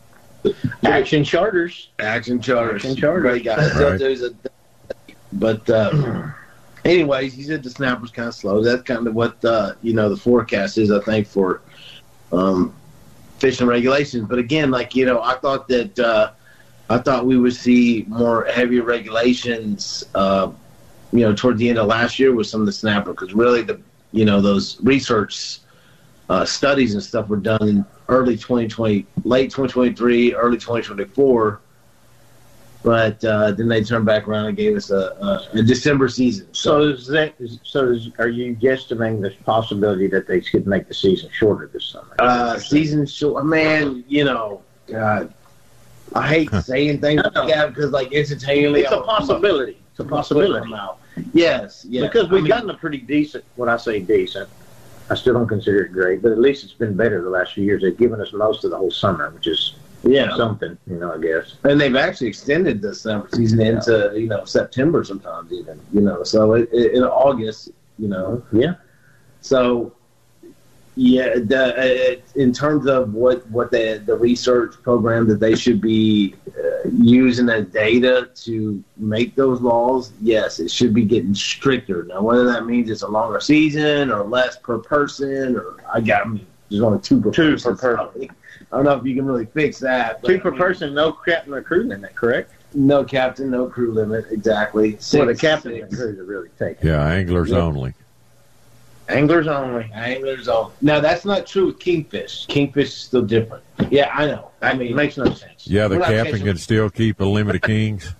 Action Charters. Action Charters. Action Charters. Great guy. Right. There's a, but uh, anyways, he said the snapper's kind of slow. That's kind of what uh, you know the forecast is, I think, for um, fishing regulations. But again, like you know, I thought that uh, I thought we would see more heavier regulations. Uh, you know, toward the end of last year with some of the snapper, because really the you know those research uh, studies and stuff were done in early twenty twenty, late twenty twenty-three, early twenty twenty-four. But uh, then they turned back around and gave us a, a, a December season. So, so is that? So is, are you guesstimating this possibility that they could make the season shorter this summer? Uh, season short, man. You know, God, I hate saying things like that because, like, instantaneously, It's a possibility. It's a possibility. Yes, yes. Because we've I mean, gotten a pretty decent. When I say decent, I still don't consider it great, but at least it's been better the last few years. They've given us most of the whole summer, which is yeah something, you know, I guess. And they've actually extended the summer season into you know September sometimes even you know so it, it, in August you know yeah. So yeah, the, uh, in terms of what what the the research program that they should be uh, using as data to make those laws, yes, it should be getting stricter. Now, whether that means it's a longer season or less per person, or I got I mean, there's only two per Two person. per person. I don't know if you can really fix that. But, Two per I mean, person, no captain or crew limit, correct? No captain, no crew limit, exactly. Six, well, the captain six. and crews are really taken. Yeah, anglers Yeah. only. Anglers only. Anglers only. Now, that's not true with kingfish. Kingfish is still different. Yeah, I know. I mean, It makes no sense. Yeah, the We're not captain catching- can still keep a limit of kings.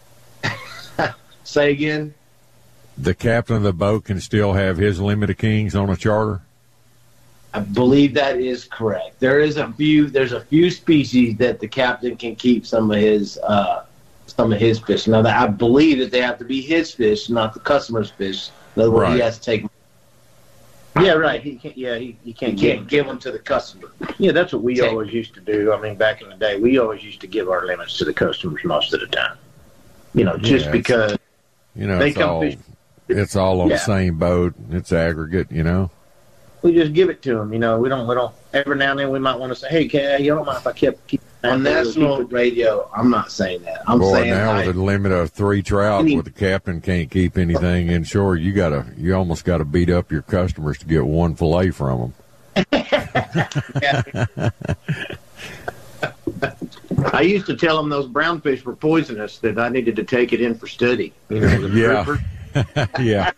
say again. The captain of the boat can still have his limit of kings on a charter. I believe that is correct. There is a few. There's a few species that the captain can keep some of his uh, some of his fish. Now, that I believe that they have to be his fish, not the customer's fish. In other words, he Right. has to take. Yeah, right. He can't. Yeah, he, he He can't. can't give give them to the customer. Yeah, that's what we Take- always used to do. I mean, back in the day, we always used to give our limits to the customers most of the time. You know, just Yeah, it's- because You know, they it's come all fish. it's all on Yeah. the same boat. It's aggregate, you know. We just give it to them. You know, we don't. We don't. Every now and then, we might want to say, "Hey, can you don't mind if I kept keep On national radio, I'm not saying that. I'm Boy, saying now I, with a limit of three trout, Any- with the captain can't keep anything inshore, you gotta, you almost got to beat up your customers to get one fillet from them. I used to tell them those brown fish were poisonous, that I needed to take it in for study. You know, the Yeah. grouper. Yeah,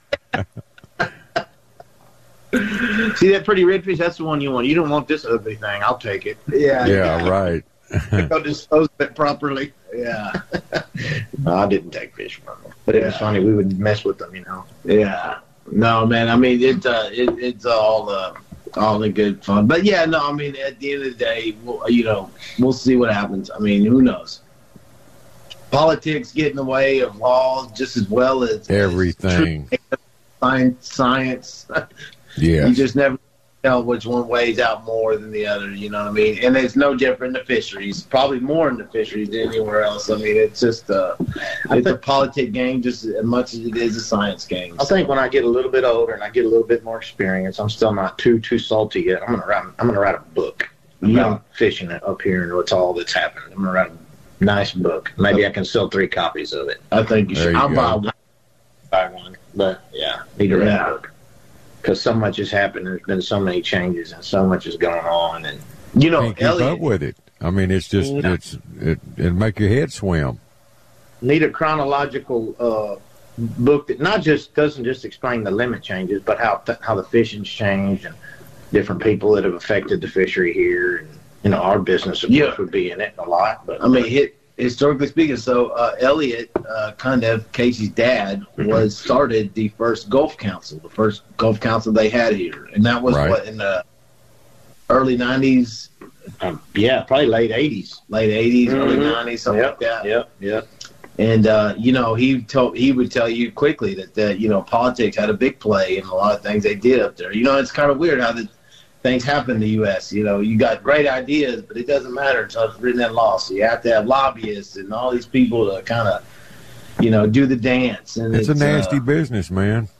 See that pretty redfish? That's the one you want. You don't want this ugly thing. I'll take it. yeah, yeah, right. Go dispose of it properly. yeah, No, I didn't take fish from them, but it was funny. We would mess with them, you know. yeah. No, man. I mean, it, uh, it it's all uh, all in good fun. But yeah, no. I mean, at the end of the day, we'll, you know, we'll see what happens. I mean, who knows? Politics get in the way of laws just as well as Everything. as science. Science. Yeah. You just never tell which one weighs out more than the other, you know what I mean? And it's no different in the fisheries, probably more in the fisheries than anywhere else. I mean, it's just uh, it's a politic game just as much as it is a science game. I think when I get a little bit older and I get a little bit more experience, I'm still not too too salty yet. I'm gonna write. I'm gonna write a book about Yeah. fishing up here and what's all that's happened. I'm gonna write a nice book. Maybe I can sell three copies of it. I think you There should. you I'll go. buy one. Buy one, but yeah, need to write Yeah. a book because so much has happened. There's been so many changes and so much is going on, and You know, Can't keep Elliot, up with it. I mean, it's just, Yeah. it's, it, it'd make your head swim. need a chronological uh, book that not just doesn't just explain the limit changes, but how th- how the fishing's changed and different people that have affected the fishery here, and you know our business of Yeah. course would be in it a lot. But I mean, hit, historically speaking, so uh, Elliot uh, Cundiff, Casey's dad, was started the first Gulf Council, the first Gulf Council they had here, and that was Right. what in the early nineties, um, yeah, probably late eighties, late eighties, early Mhm. nineties, something Yep, like that. yep, yep. And uh, you know, he told he would tell you quickly that that you know politics had a big play in a lot of things they did up there. You know, it's kind of weird how the things happen in the U S. You know, you got great ideas, but it doesn't matter until it's written in law. So you have to have lobbyists and all these people to kind of, you know, do the dance. And It's, it's, a nasty uh, business, man.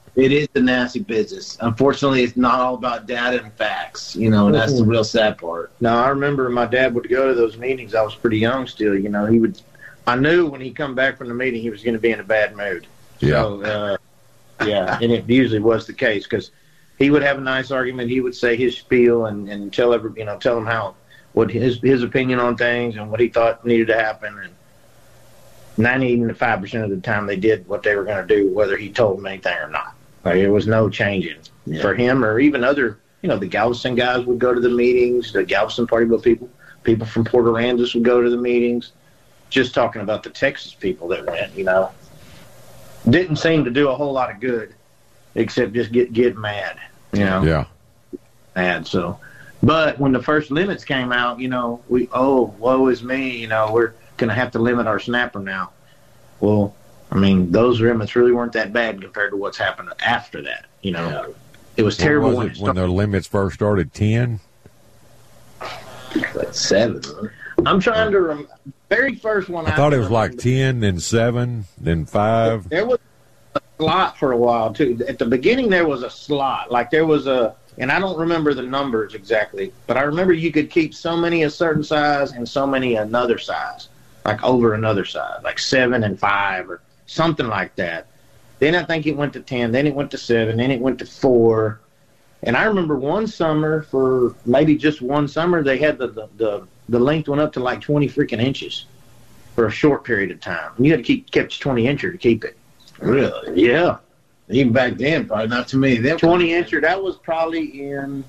It is a nasty business. Unfortunately, it's not all about data and facts, you know, and that's the real sad part. No, I remember my dad would go to those meetings. I was pretty young still, you know. He would. I knew when he come back from the meeting, he was going to be in a bad mood. Yeah. So, uh, yeah, and it usually was the case because he would have a nice argument. He would say his spiel and, and tell every, you know, tell them how what his his opinion on things and what he thought needed to happen. And ninety-five percent of the time, they did what they were going to do, whether he told them anything or not. Like, there was no changing yeah. for him or even other. You know, the Galveston guys would go to the meetings. The Galveston Party Boat people, people from Port Aransas would go to the meetings. Just talking about the Texas people that went, you know, didn't seem to do a whole lot of good, except just get get mad, you know. Yeah. Mad. So, but when the first limits came out, you know, we oh woe is me, you know, we're gonna have to limit our snapper now. Well, I mean, those limits really weren't that bad compared to what's happened after that. You know, yeah. It was terrible was when, it it when the limits first started. Ten, like seven. I'm trying to remember. Very first one. I, I thought it was like ten, then seven, then five. There was a slot for a while too. At the beginning, there was a slot. Like there was a, and I don't remember the numbers exactly, but I remember you could keep so many a certain size and so many another size, like over another size, like seven and five or something like that. Then I think it went to ten. Then it went to seven. Then it went to four. And I remember one summer, for maybe just one summer, they had the the, the the length went up to like twenty freaking inches for a short period of time. And you had to keep kept twenty incher to keep it. Really? Yeah. Even back then, probably not too many. Them twenty incher. That was probably in.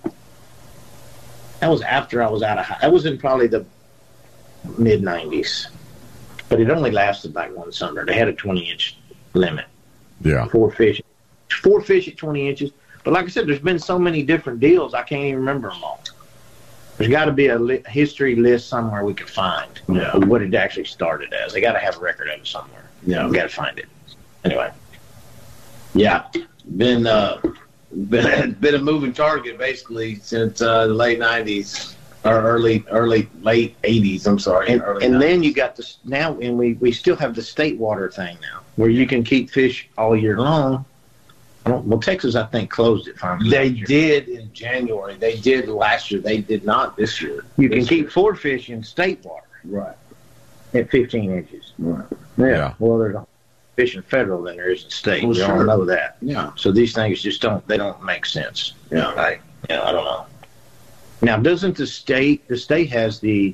That was after I was out of high. That was in probably the mid nineties, but it only lasted like one summer. They had a twenty inch limit. Yeah. Four fish, four fish at twenty inches. But like I said, there's been so many different deals, I can't even remember them all. There's got to be a li- history list somewhere we could find yeah. of what it actually started as. They got to have a record of it somewhere. Yeah, we got to find it. Anyway, yeah, been uh, been been a moving target basically since uh, the late nineties or early early late eighties. I'm sorry, and, early and nineties. Then you got this now, and we we still have the state water thing now, where you can keep fish all year long. I don't, well, Texas, I think, closed it finally. They did in January. They did last year. They did not this year. You can this keep year. four fish in state water. Right. At fifteen inches. Right. Yeah. yeah. Well, there's a fish in federal than there is in state. Well, we sure. all know that. Yeah. So these things just don't, they don't make sense. Yeah. Like, you know, I don't know. Now, doesn't the state, the state has the,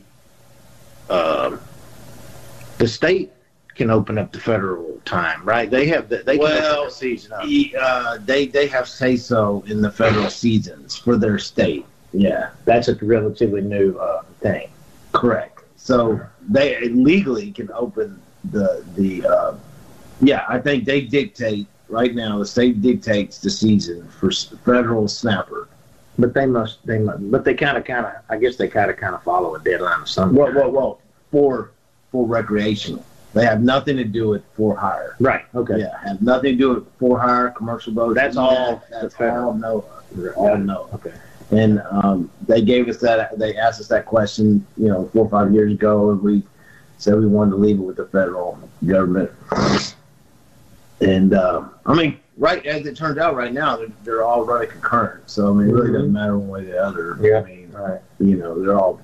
um, the state can open up the federal time, right? They have the, they can well, open the season up. Uh, they they have say so in the federal seasons for their state. Yeah, that's a relatively new uh, thing. Correct. So they legally can open the the. Uh, yeah, I think they dictate right now. The state dictates the season for federal snapper. But they must. They must. But they kind of, kind of. I guess they kind of, kind of follow a deadline of some. Well, well, well, for for recreational. They have nothing to do with for hire. Right. Okay. Yeah, have nothing to do with for hire, commercial boats. That's all. That's all NOAA. All NOAA. Okay. And um, they gave us that. They asked us that question, you know, four or five years ago, and we said we wanted to leave it with the federal government. And uh, I mean, right as it turns out, right now they're, they're all running concurrent. So I mean, it really doesn't matter one way or the other. Yeah. I mean, right. You know, they're all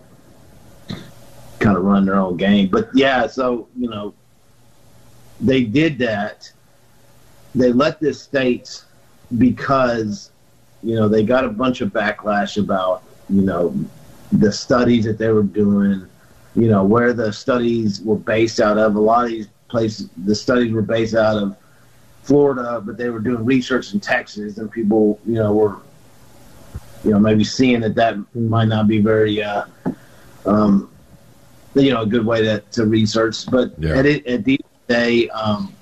kind of run their own game. But yeah, so you know, they did that. They let this states because, you know, they got a bunch of backlash about, you know, the studies that they were doing, you know, where the studies were based out of. A lot of these places, the studies were based out of Florida, but they were doing research in Texas, and people, you know, were, you know, maybe seeing that that might not be very, uh, um, you know, a good way to, to research. But yeah. at, it, at the end of the day, um,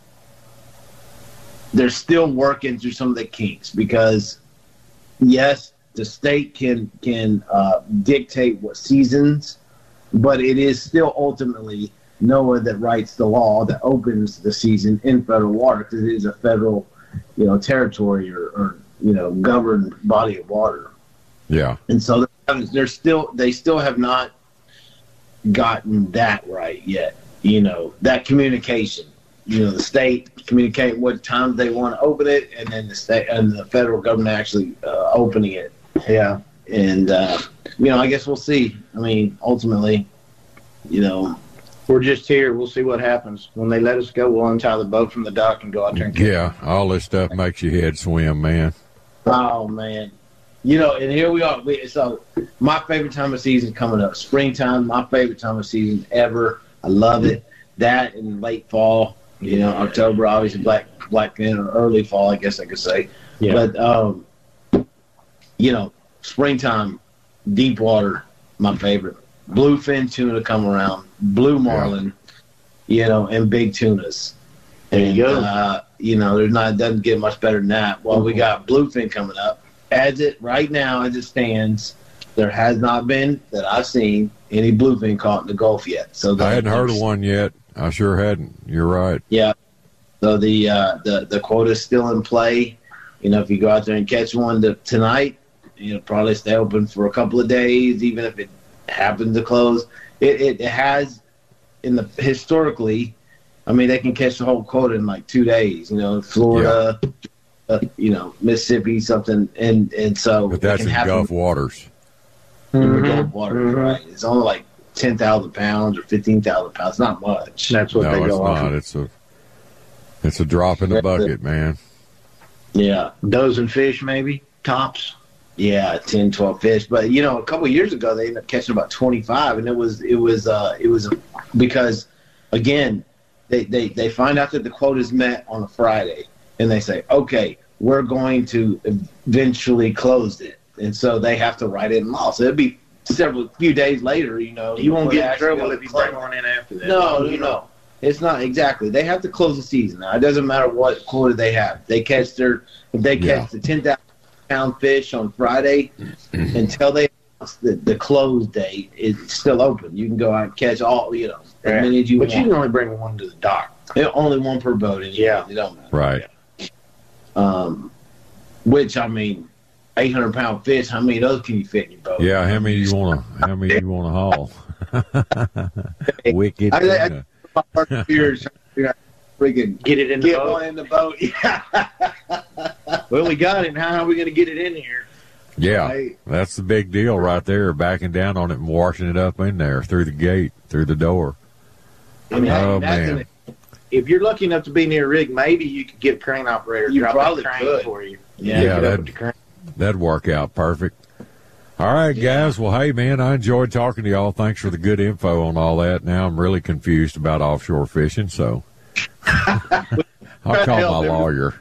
they're still working through some of the kinks because, yes, the state can can uh, dictate what seasons, but it is still ultimately NOAA that writes the law that opens the season in federal water because it is a federal, you know, territory or, or you know governed body of water. Yeah, and so they're still they still have not gotten that right yet. You know, that communication. you know, the state communicate what time they want to open it, and then the state and the federal government actually uh, opening it. Yeah, and uh, you know, I guess we'll see. I mean, ultimately, you know, we're just here. We'll see what happens when they let us go. We'll untie the boat from the dock and go out there and catch Yeah, all this stuff makes your head swim, man. Oh man, you know, and here we are. We, so my favorite time of season coming up, springtime. My favorite time of season ever. I love it. That in late fall, you know, October, obviously black black then or early fall, I guess I could say. Yeah. But um, you know, springtime, deep water, my favorite. Bluefin tuna come around, blue marlin, yeah. you know, and big tunas. There and, you go. Uh, you know, there's not doesn't get much better than that. Well, we got bluefin coming up. As it right now, as it stands, there has not been that I've seen any bluefin caught in the Gulf yet. So I hadn't heard of one yet. I sure hadn't. You're right. Yeah. So the uh, the the quota is still in play. You know, if you go out there and catch one to, tonight, you know, probably stay open for a couple of days, even if it happens to close. It, it, it has in the historically. I mean, they can catch the whole quota in like two days. You know, Florida, yeah. uh, you know, Mississippi, something, and and so. But that's it can in happen. Gulf waters. In Mm-hmm. the Gulf waters, Mm-hmm. right? It's only like ten thousand pounds or fifteen thousand pounds. Not much. That's what no, they it's go off. not. It's a it's a drop in the bucket, man. Yeah, dozen fish maybe tops. Yeah, ten, twelve fish. But you know, a couple of years ago, they ended up catching about twenty-five, and it was it was uh, it was because again, they, they they find out that the quota is met on a Friday, and they say, okay, we're going to eventually close it, and so they have to write it in law. So it'll be several few days later. You know, You won't before get they in actually trouble go if to you claim bring it. one in after that. No, you know, it's not exactly. They have to close the season now. It doesn't matter what quota they have. They catch their if they catch Yeah. the ten thousand pound fish on Friday until they announce the, the close date. It's still open. You can go out and catch all you know as Right. many as you but want. you can only bring one to the dock. Only one per boat. Anyway. Yeah. It don't matter. Right. Um, which I mean, eight hundred pound fish. How many of those can you fit in your boat? Yeah, how many you want to? How many you want to haul? Wicked. I, I, tuna. I, I years, freaking Get it in the get boat. one in the boat. Yeah. Well, we got it. How are we going to get it in here? Yeah, Right. that's the big deal right there. Backing down on it and washing it up in there through the gate, through the door. I mean, Oh, that's man. an- if you're lucky enough to be near a rig, maybe you could get a crane operator to You drop probably the crane could. for you. Yeah, Pick it up that- with the crane. That'd work out perfect. All right, guys. Well, hey, man, I enjoyed talking to y'all. Thanks for the good info on all that. Now I'm really confused about offshore fishing, so I'll call my lawyer.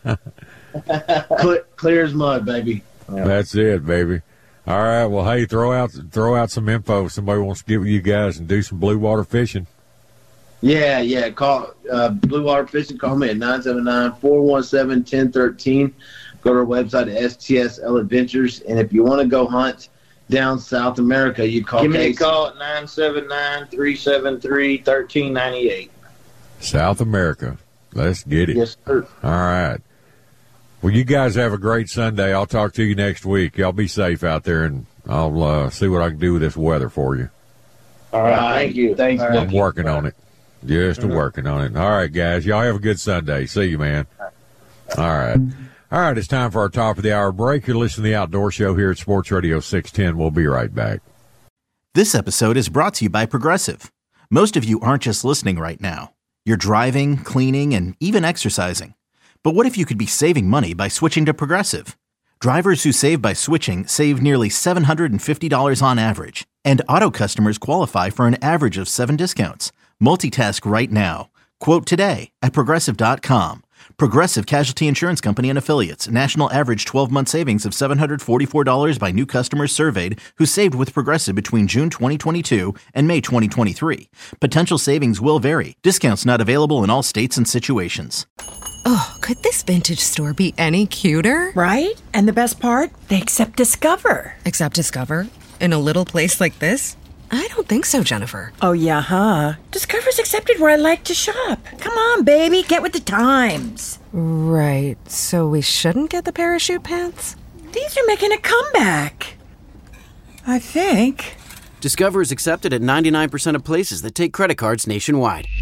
Clear, clear as mud, baby. That's it, baby. All right. Well, hey, throw out throw out some info if somebody wants to get with you guys and do some blue water fishing. Yeah, yeah. Call uh, Blue Water Fishing. Call me at nine seven nine, four one seven, one zero one three. Go to our website at S T S L Adventures. And if you want to go hunt down South America, you call Give me a Casey. call at nine seven nine, three seven three, one three nine eight. South America. Let's get it. Yes, sir. All right. Well, you guys have a great Sunday. I'll talk to you next week. Y'all be safe out there, and I'll uh, see what I can do with this weather for you. All right. Thank you. Thanks, All I'm right. working on it. Just Mhm. working on it. All right, guys. Y'all have a good Sunday. See you, man. All right. All right. It's time for our top of the hour break. You're listening to the Outdoor Show here at Sports Radio six ten. We'll be right back. This episode is brought to you by Progressive. Most of you aren't just listening right now. You're driving, cleaning, and even exercising. But what if you could be saving money by switching to Progressive? Drivers who save by switching save nearly seven hundred fifty dollars on average. And auto customers qualify for an average of seven discounts. Multitask right now. Quote today at Progressive dot com. Progressive Casualty Insurance Company and Affiliates. National average twelve-month savings of seven hundred forty-four dollars by new customers surveyed who saved with Progressive between June twenty twenty-two and May twenty twenty-three. Potential savings will vary. Discounts not available in all states and situations. Oh, could this vintage store be any cuter? Right? And the best part? They accept Discover. Accept Discover? In a little place like this? I don't think so, Jennifer. Oh, yeah, huh? Discover's accepted where I like to shop. Come on, baby, get with the times. Right, so we shouldn't get the parachute pants? These are making a comeback. I think. Discover is accepted at ninety-nine percent of places that take credit cards nationwide.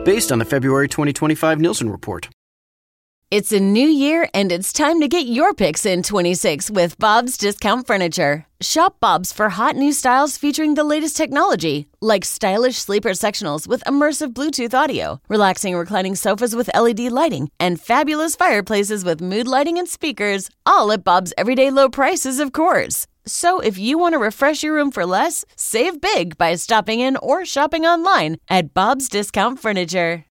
based on the February twenty twenty-five Nielsen report. It's a new year, and it's time to get your picks in twenty-six with Bob's Discount Furniture. Shop Bob's for hot new styles featuring the latest technology, like stylish sleeper sectionals with immersive Bluetooth audio, relaxing reclining sofas with L E D lighting, and fabulous fireplaces with mood lighting and speakers, all at Bob's everyday low prices, of course. So if you want to refresh your room for less, save big by stopping in or shopping online at Bob's Discount Furniture.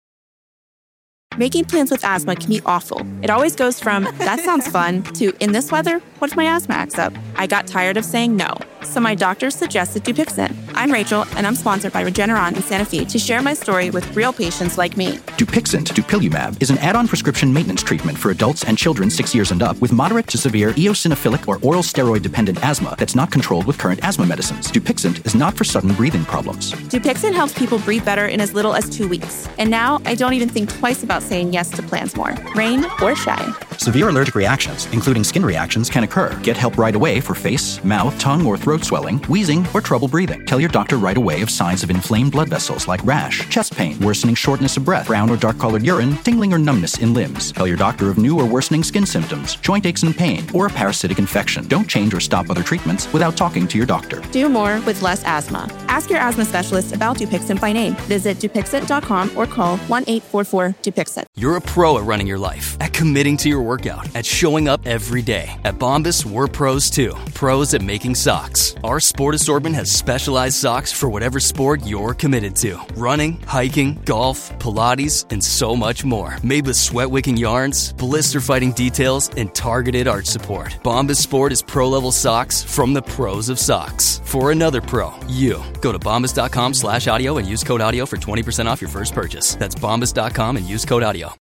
Making plans with asthma can be awful. It always goes from, that sounds fun, to, in this weather, what if my asthma acts up? I got tired of saying no, so my doctor suggested Dupixent. I'm Rachel, and I'm sponsored by Regeneron in Santa Fe to share my story with real patients like me. Dupixent, dupilumab, is an add-on prescription maintenance treatment for adults and children six years and up with moderate to severe eosinophilic or oral steroid-dependent asthma that's not controlled with current asthma medicines. Dupixent is not for sudden breathing problems. Dupixent helps people breathe better in as little as two weeks. And now I don't even think twice about saying yes to plans more, rain or shine. Severe allergic reactions, including skin reactions, can occur. Get help right away for face, mouth, tongue, or throat swelling, wheezing, or trouble breathing. Tell your doctor right away of signs of inflamed blood vessels like rash, chest pain, worsening shortness of breath, brown or dark-colored urine, tingling or numbness in limbs. Tell your doctor of new or worsening skin symptoms, joint aches and pain, or a parasitic infection. Don't change or stop other treatments without talking to your doctor. Do more with less asthma. Ask your asthma specialist about Dupixent by name. Visit Dupixent dot com or call one eight four four Dupixent. You're a pro at running your life, at committing to your workout, at showing up every day. At Bombas, we're pros too. Pros at making socks. Our sport assortment has specialized socks for whatever sport you're committed to. Running, hiking, golf, Pilates, and so much more. Made with sweat-wicking yarns, blister-fighting details, and targeted arch support. Bombas Sport is pro-level socks from the pros of socks. For another pro, you. Go to bombas.com slash audio and use code audio for twenty percent off your first purchase. That's bombas dot com and use code audio.